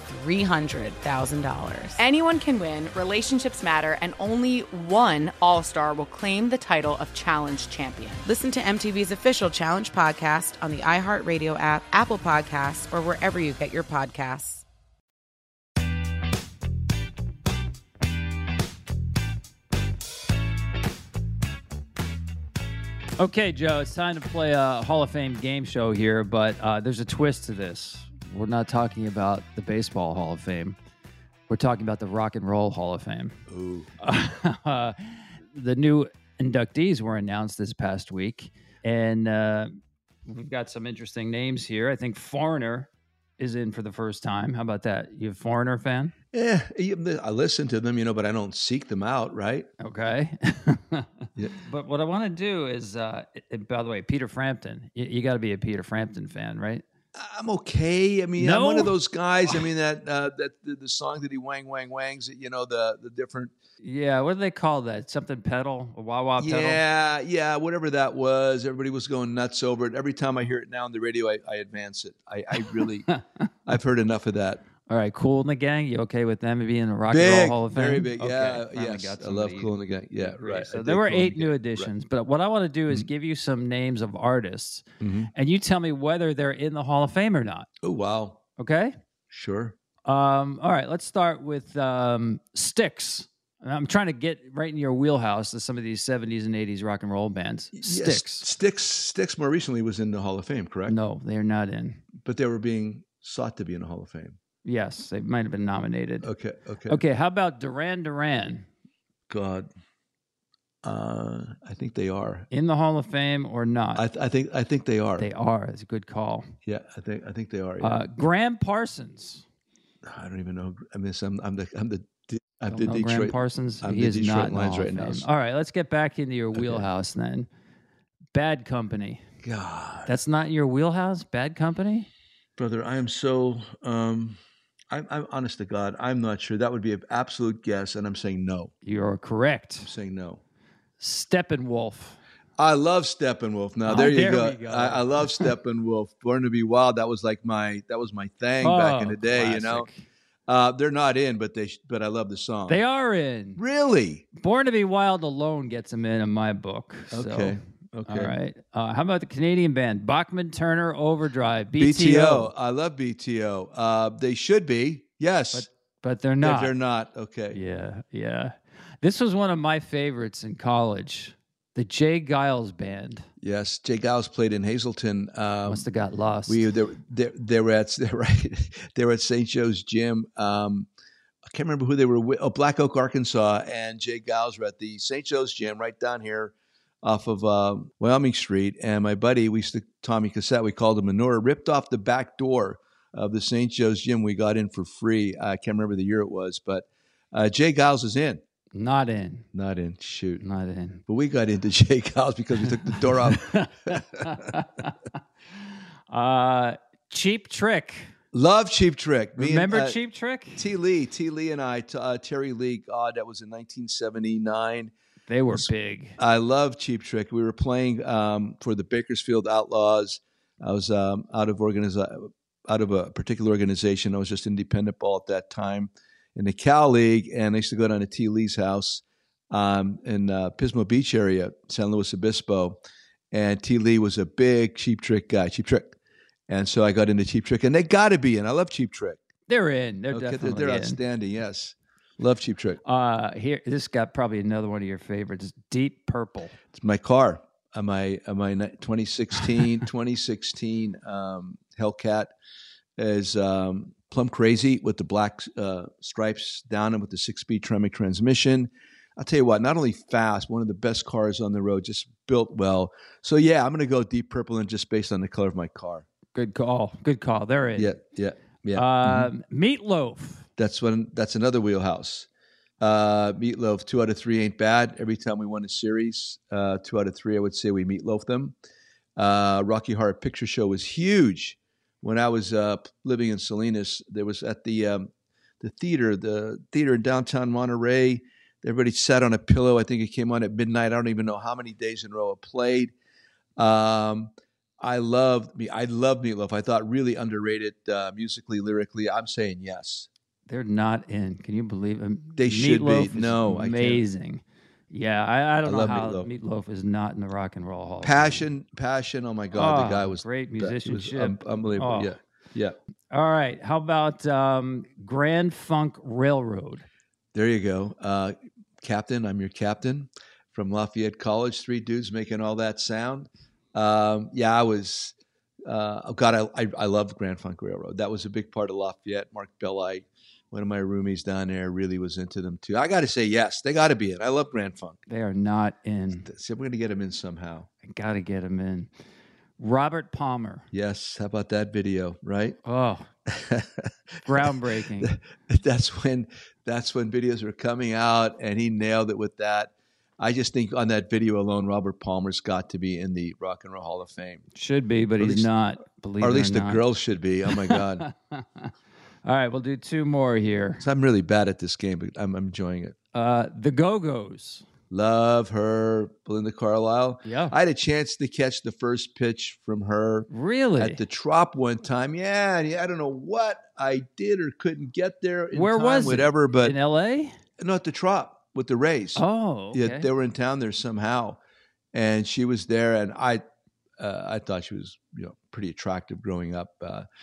$300,000. Anyone can win, relationships matter, and only one All-Star will claim the title of Challenge champion. Listen to MTV's official Challenge podcast on the iHeartRadio app, Apple Podcasts, or wherever you get your podcasts. Okay, Joe, it's time to play a Hall of Fame game show here, but there's a twist to this. We're not talking about the Baseball Hall of Fame. We're talking about the Rock and Roll Hall of Fame. Ooh. The new inductees were announced this past week, and we've got some interesting names here. I think Foreigner is in for the first time. How about that? You a Foreigner fan? Yeah, I listen to them, but I don't seek them out, right? Okay. Yeah. But what I want to do is, by the way, Peter Frampton. You got to be a Peter Frampton fan, right? I'm okay. I'm No? one of those guys. That the song that he wangs, the different. Yeah, what do they call that? Something pedal? A wah-wah pedal? Yeah, whatever that was. Everybody was going nuts over it. Every time I hear it now on the radio, I advance it. I really, I've heard enough of that. All right, Kool and the Gang. You okay with them being in the Rock and Roll Hall of Fame? Very big. Okay, Yeah, finally yes. got I love somebody Kool and the Gang. Yeah, agree. right. So I there dig were Kool and 8 the new Gang. additions, but what I want to do is give you some names of artists, and you tell me whether they're in the Hall of Fame or not. Oh, wow. Okay? Sure. All right, let's start with Styx. I'm trying to get right in your wheelhouse to some of these 70s and 80s rock and roll bands. Styx. Yes, Styx more recently was in the Hall of Fame, correct? No, they are not in. But they were being sought to be in the Hall of Fame. Yes, they might have been nominated. Okay. How about Duran Duran? God. I think they are. In the Hall of Fame or not? I think they are. They are. It's a good call. Yeah, I think they are. Yeah. Graham Parsons. I don't even know. I'm the Detroit. Graham Parsons. I'm he the is Detroit not in the Lions Hall right of now. Fame. All right, let's get back into your wheelhouse then. Bad Company. God, that's not your wheelhouse. Bad Company, brother. I am so. I'm honest to God, I'm not sure. That would be an absolute guess, and I'm saying no. You're correct. I'm saying no. Steppenwolf. I love Steppenwolf. Now there you go. we go. I love Steppenwolf. Born to Be Wild. That was my thing back in the day. Classic. You know, they're not in, but I love the song. They are in. Really? Born to Be Wild alone gets them in my book. Okay. So, all right. How about the Canadian band Bachman Turner Overdrive? BTO. BTO. I love BTO. They should be. Yes. But they're not. They're not. Okay. Yeah. This was one of my favorites in college. The Jay Giles Band. Yes, Jay Giles played in Hazleton. Must have got lost. They were at St. Joe's Gym. I can't remember who they were with. Oh, Black Oak, Arkansas, and Jay Giles were at the St. Joe's Gym right down here off of Wyoming Street. And my buddy, we used to Tommy Cassette, we called him Manure, ripped off the back door of the St. Joe's Gym. We got in for free. I can't remember the year it was, but Jay Giles is in. Not in. Shoot. Not in. But we got into Jay Giles because we took the door off. Cheap Trick. Love Cheap Trick. Remember Cheap Trick? T. Lee and I, Terry Lee, God, that was in 1979. They were big. I love Cheap Trick. We were playing for the Bakersfield Outlaws. I was out of a particular organization. I was just independent ball at that time in the Cal League, and I used to go down to T. Lee's house in Pismo Beach area, San Luis Obispo, and T. Lee was a big Cheap Trick guy, Cheap Trick. And so I got into Cheap Trick, and they got to be in. I love Cheap Trick. They're in. They're definitely they're in. outstanding, yes. Love Cheap Trick. Here, this got probably another one of your favorites, Deep Purple. It's my car. My 2016 Hellcat is plumb crazy with the black stripes down and with the 6-speed Tremec transmission. I'll tell you what, not only fast, one of the best cars on the road, just built well. So yeah, I'm going to go Deep Purple and just based on the color of my car. Good call. They're in. Yeah. Meatloaf. That's another wheelhouse. Meatloaf, 2 out of 3 ain't bad. Every time we won a series, 2 out of 3, I would say we meatloaf them. Rocky Horror Picture Show was huge. When I was living in Salinas, there was at the theater in downtown Monterey. Everybody sat on a pillow. I think it came on at midnight. I don't even know how many days in a row it played. I loved Meatloaf. I thought really underrated musically, lyrically. I'm saying yes. They're not in. Can you believe it? They should Meatloaf be. No, amazing. I can't. Yeah, I don't know how Meatloaf is not in the Rock and Roll Hall. Passion. Oh my God, the guy was great musicianship. Unbelievable. Yeah. All right. How about Grand Funk Railroad? There you go, Captain. I'm your captain from Lafayette College. 3 dudes making all that sound. I was. I loved Grand Funk Railroad. That was a big part of Lafayette. Mark Belli, one of my roomies down there, really was into them too. I got to say yes, they got to be in. I love Grand Funk. They are not in. So we're going to get them in somehow. I got to get them in. Robert Palmer. Yes, how about that video, right? Oh, groundbreaking. That's when videos were coming out, and he nailed it with that. I just think on that video alone, Robert Palmer's got to be in the Rock and Roll Hall of Fame. Should be, but he's not. Believe it or at least the not. girls should be. Oh my God! All right, we'll do 2 more here. So I'm really bad at this game, but I'm enjoying it. The Go-Go's. Love her, Belinda Carlisle. Yeah. I had a chance to catch the first pitch from her. Really? At the Trop one time. Yeah, I don't know what I did or couldn't get there in Where time, was whatever, it? but in L.A.? No, at the Trop with the Rays. Oh, okay. Yeah, they were in town there somehow, and she was there, and I thought she was pretty attractive growing up.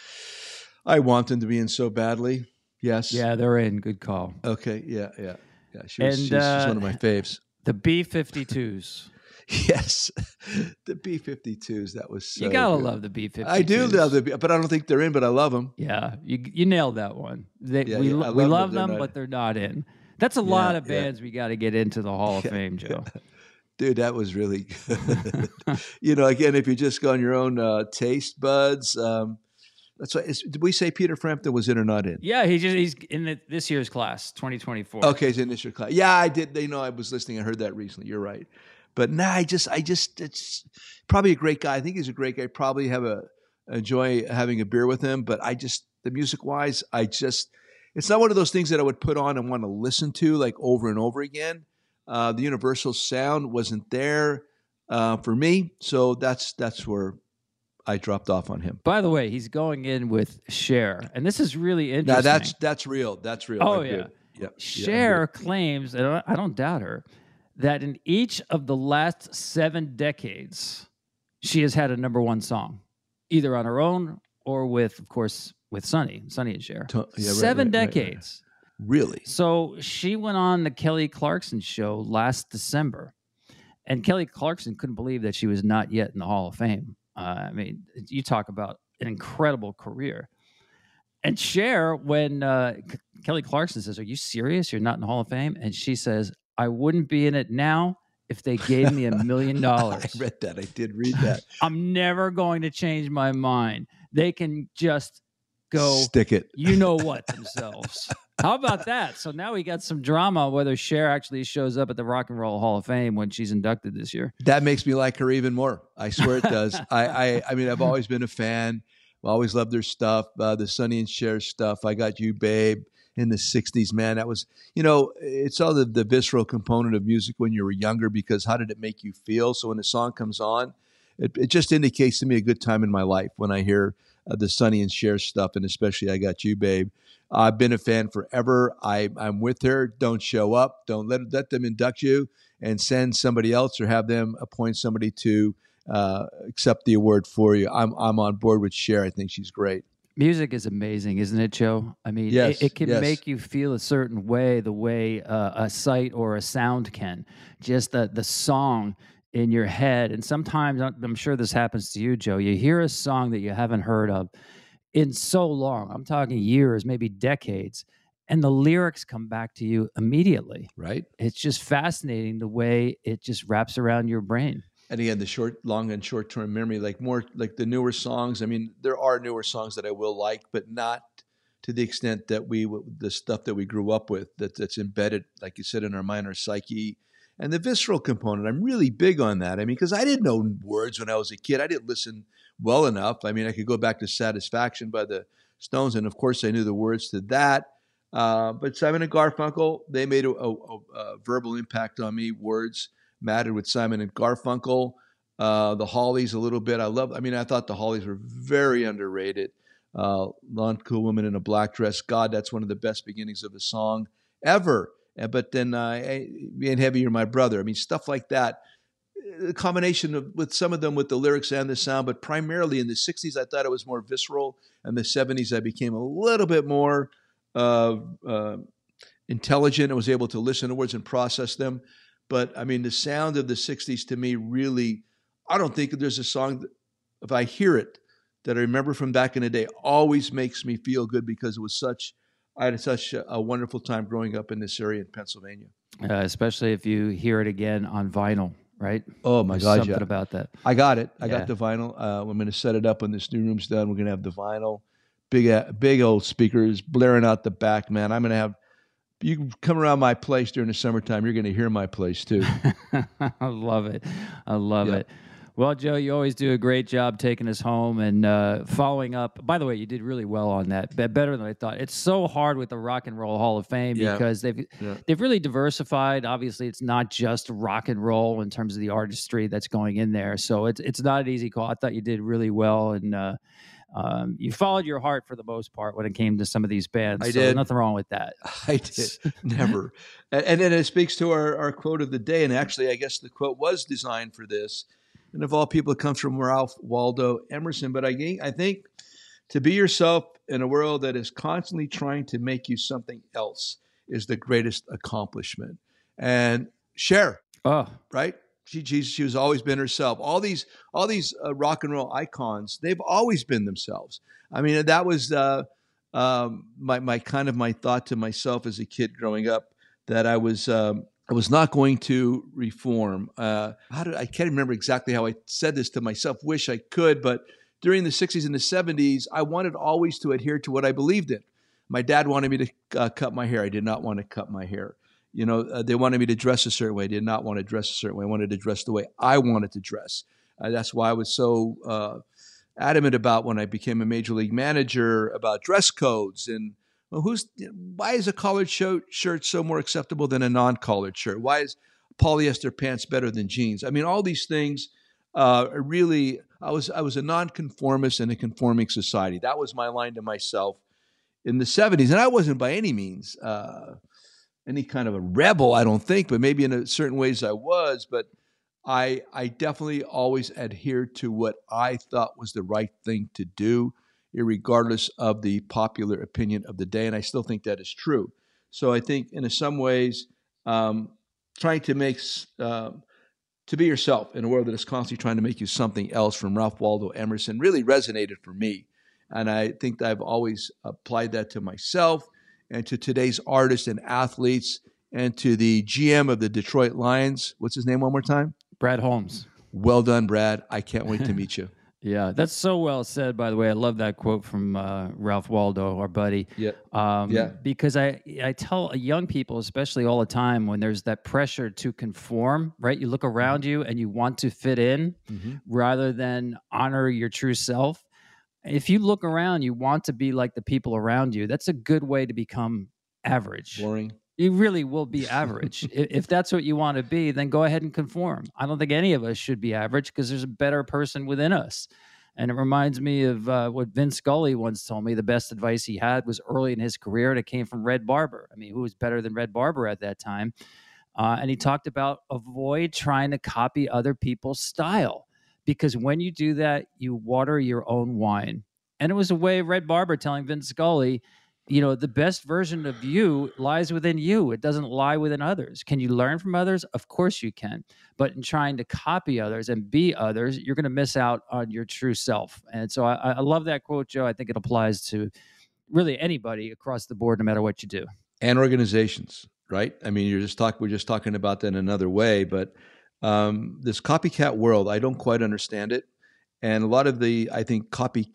I want them to be in so badly. Yes. Yeah, they're in. Good call. Okay. Yeah. She's one of my faves. The B-52s. Yes, the B-52s. That was so you gotta good. love the B-52s. I do love but I don't think they're in. But I love them. Yeah, you nailed that one. We love them, but they're not in. That's a lot of bands we got to get into the Hall of Fame, Joe. Dude, that was really good. Again, if you just go on your own taste buds. That's why. Did we say Peter Frampton was in or not in? Yeah, he's in this year's class, 2024. Okay, he's in this year's class. Yeah, I did. I was listening. I heard that recently. You're right. But I just, it's probably a great guy. I think he's a great guy. Probably enjoy having a beer with him. But I just the music-wise, it's not one of those things that I would put on and want to listen to like over and over again. The Universal sound wasn't there for me, so that's where I dropped off on him. By the way, he's going in with Cher, and this is really interesting. Now that's real. That's real. Oh, I'm yeah. good. Yep. Cher claims, and I don't doubt her, that in each of the last 7 decades, she has had a number one song, either on her own or with, of course, with Sonny and Cher. 7 decades. Right. Really? So she went on the Kelly Clarkson show last December, and Kelly Clarkson couldn't believe that she was not yet in the Hall of Fame. I mean, you talk about an incredible career. And Cher, when Kelly Clarkson says, "Are you serious? You're not in the Hall of Fame?" And she says, "I wouldn't be in it now if they gave me $1 million." I read that. I did read that. I'm never going to change my mind. They can just go stick it. You know what themselves. How about that? So now we got some drama whether Cher actually shows up at the Rock and Roll Hall of Fame when she's inducted this year. That makes me like her even more. I swear it does. I mean, I've always been a fan. I always loved their stuff, the Sonny and Cher stuff. I Got You, Babe, in the 60s, man. That was, it's all the visceral component of music when you were younger, because how did it make you feel? So when the song comes on, it just indicates to me a good time in my life when I hear the Sonny and Cher stuff, and especially I Got You, Babe. I've been a fan forever. I'm with her. Don't show up. Don't let them induct you, and send somebody else or have them appoint somebody to accept the award for you. I'm on board with Cher. I think she's great. Music is amazing, isn't it, Joe? I mean, yes, it can make you feel a certain way, the way a sight or a sound can. Just the song in your head. And sometimes, I'm sure this happens to you, Joe, you hear a song that you haven't heard of in so long. I'm talking years, maybe decades. And the lyrics come back to you immediately. Right. It's just fascinating the way it just wraps around your brain. And again, the long and short-term memory, more like the newer songs. I mean, there are newer songs that I will like, but not to the extent that the stuff that we grew up with, that's embedded, like you said, in our mind, our psyche. And the visceral component, I'm really big on that. I mean, because I didn't know words when I was a kid. I didn't listen well enough. I mean, I could go back to Satisfaction by the Stones, and of course I knew the words to that. But Simon and Garfunkel, they made a verbal impact on me. Words mattered with Simon and Garfunkel. The Hollies a little bit. I thought the Hollies were very underrated. Blonde Cool Woman in a Black Dress. God, that's one of the best beginnings of a song ever. But then Being Heavy, You're My Brother. I mean, stuff like that. A combination with some of them with the lyrics and the sound, but primarily in the 60s, I thought it was more visceral. In the 70s, I became a little bit more intelligent and was able to listen to words and process them. But I mean, the sound of the 60s to me really, I don't think there's a song that, if I hear it, that I remember from back in the day, always makes me feel good, because I had such a wonderful time growing up in this area in Pennsylvania. Especially if you hear it again on vinyl, right? Oh my There's God, something about that. I got it. I got the vinyl. I'm going to set it up when this new room's done. We're going to have the vinyl, big old speakers blaring out the back, man. I'm going to have, you can come around my place during the summertime, you're going to hear my place too. I love it. I love it. Well, Joe, you always do a great job taking us home and following up. By the way, you did really well on that, better than I thought. It's so hard with the Rock and Roll Hall of Fame because they've really diversified. Obviously, it's not just rock and roll in terms of the artistry that's going in there. So it's not an easy call. I thought you did really well, and you followed your heart for the most part when it came to some of these bands. I did. Nothing wrong with that. I did. Never. And then it speaks to our quote of the day. And actually, I guess the quote was designed for this. And of all people, it comes from Ralph Waldo Emerson. But I think to be yourself in a world that is constantly trying to make you something else is the greatest accomplishment. And Cher, right? She's always been herself. All these rock and roll icons, they've always been themselves. I mean, that was my thought to myself as a kid growing up, that I was not going to reform. I can't remember exactly how I said this to myself. Wish I could, but during the 60s and the 70s, I wanted always to adhere to what I believed in. My dad wanted me to cut my hair. I did not want to cut my hair. They wanted me to dress a certain way. I did not want to dress a certain way. I wanted to dress the way I wanted to dress. That's why I was so adamant about when I became a major league manager about dress codes and why is a collared shirt so more acceptable than a non-collared shirt? Why is polyester pants better than jeans? I mean, all these things really. I was a nonconformist in a conforming society. That was my line to myself in the 70s, and I wasn't by any means any kind of a rebel, I don't think, but maybe in a certain ways I was. But I definitely always adhered to what I thought was the right thing to do, irregardless of the popular opinion of the day. And I still think that is true. So I think in some ways, trying to make, to be yourself in a world that is constantly trying to make you something else from Ralph Waldo Emerson really resonated for me. And I think that I've always applied that to myself and to today's artists and athletes and to the GM of the Detroit Lions. What's his name one more time? Brad Holmes. Well done, Brad. I can't wait to meet you. Yeah, that's so well said, by the way. I love that quote from Ralph Waldo, our buddy. Yeah. Because I tell young people, especially all the time, when there's that pressure to conform, right? You look around you and you want to fit in rather than honor your true self. If you look around, you want to be like the people around you. That's a good way to become average. Boring. You really will be average. If that's what you want to be, then go ahead and conform. I don't think any of us should be average because there's a better person within us. And it reminds me of what Vince Scully once told me. The best advice he had was early in his career, and it came from Red Barber. I mean, who was better than Red Barber at that time? And he talked about avoid trying to copy other people's style, because when you do that, you water your own wine. And it was a way of Red Barber telling Vince Scully, you know, the best version of you lies within you. It doesn't lie within others. Can you learn from others? Of course you can. But in trying to copy others and be others, you're going to miss out on your true self. And so I love that quote, Joe. I think it applies to really anybody across the board, no matter what you do. And organizations, right? I mean, we're just talking about that in another way. But this copycat world, I don't quite understand it. And a lot of the, I think,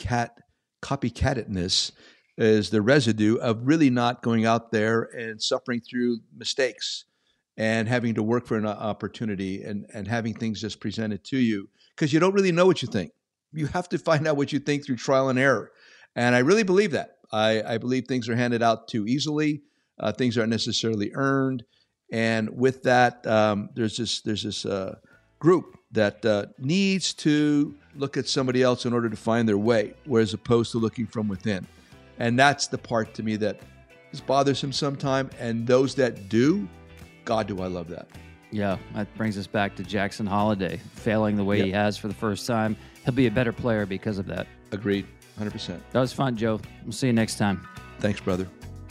copycatedness is the residue of really not going out there and suffering through mistakes and having to work for an opportunity and having things just presented to you because you don't really know what you think. You have to find out what you think through trial and error. And I really believe that. I believe things are handed out too easily. Things aren't necessarily earned. And with that, there's this group that needs to look at somebody else in order to find their way, whereas opposed to looking from within. And that's the part to me that is bothersome sometimes. And those that do, God, do I love that. Yeah, that brings us back to Jackson Holliday. Failing the way he has for the first time, he'll be a better player because of that. Agreed, 100%. That was fun, Joe. We'll see you next time. Thanks, brother.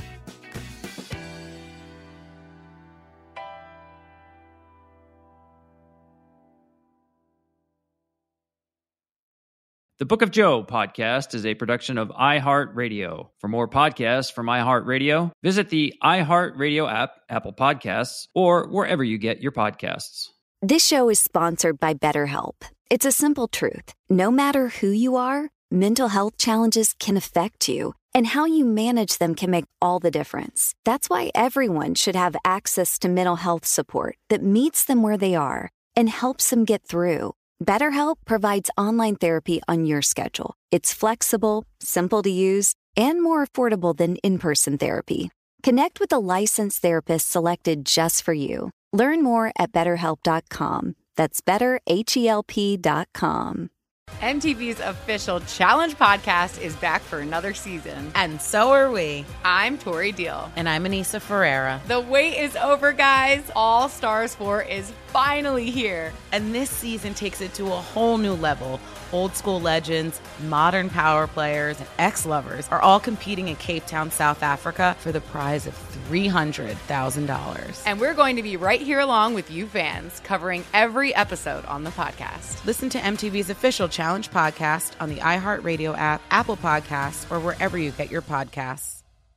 The Book of Joe podcast is a production of iHeartRadio. For more podcasts from iHeartRadio, visit the iHeartRadio app, Apple Podcasts, or wherever you get your podcasts. This show is sponsored by BetterHelp. It's a simple truth. No matter who you are, mental health challenges can affect you, and how you manage them can make all the difference. That's why everyone should have access to mental health support that meets them where they are and helps them get through. BetterHelp provides online therapy on your schedule. It's flexible, simple to use, and more affordable than in-person therapy. Connect with a licensed therapist selected just for you. Learn more at BetterHelp.com. That's BetterHelp.com. MTV's official Challenge podcast is back for another season. And so are we. I'm Tori Deal. And I'm Anissa Ferreira. The wait is over, guys. All Stars 4 is finally here. And this season takes it to a whole new level. Old school legends, modern power players, and ex-lovers are all competing in Cape Town, South Africa for the prize of $300,000. And we're going to be right here along with you fans, covering every episode on the podcast. Listen to MTV's official Challenge podcast on the iHeartRadio app, Apple Podcasts, or wherever you get your podcasts.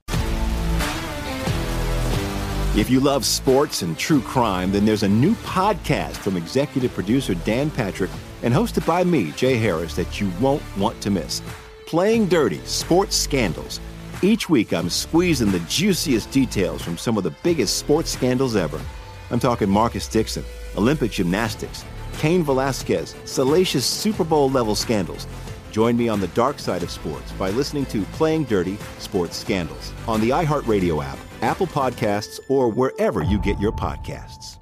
If you love sports and true crime, then there's a new podcast from executive producer Dan Patrick and hosted by me, Jay Harris, that you won't want to miss. Playing Dirty: Sports Scandals. Each week, I'm squeezing the juiciest details from some of the biggest sports scandals ever. I'm talking Marcus Dixon, Olympic gymnastics, Cain Velasquez, salacious Super Bowl-level scandals. Join me on the dark side of sports by listening to Playing Dirty: Sports Scandals on the iHeartRadio app, Apple Podcasts, or wherever you get your podcasts.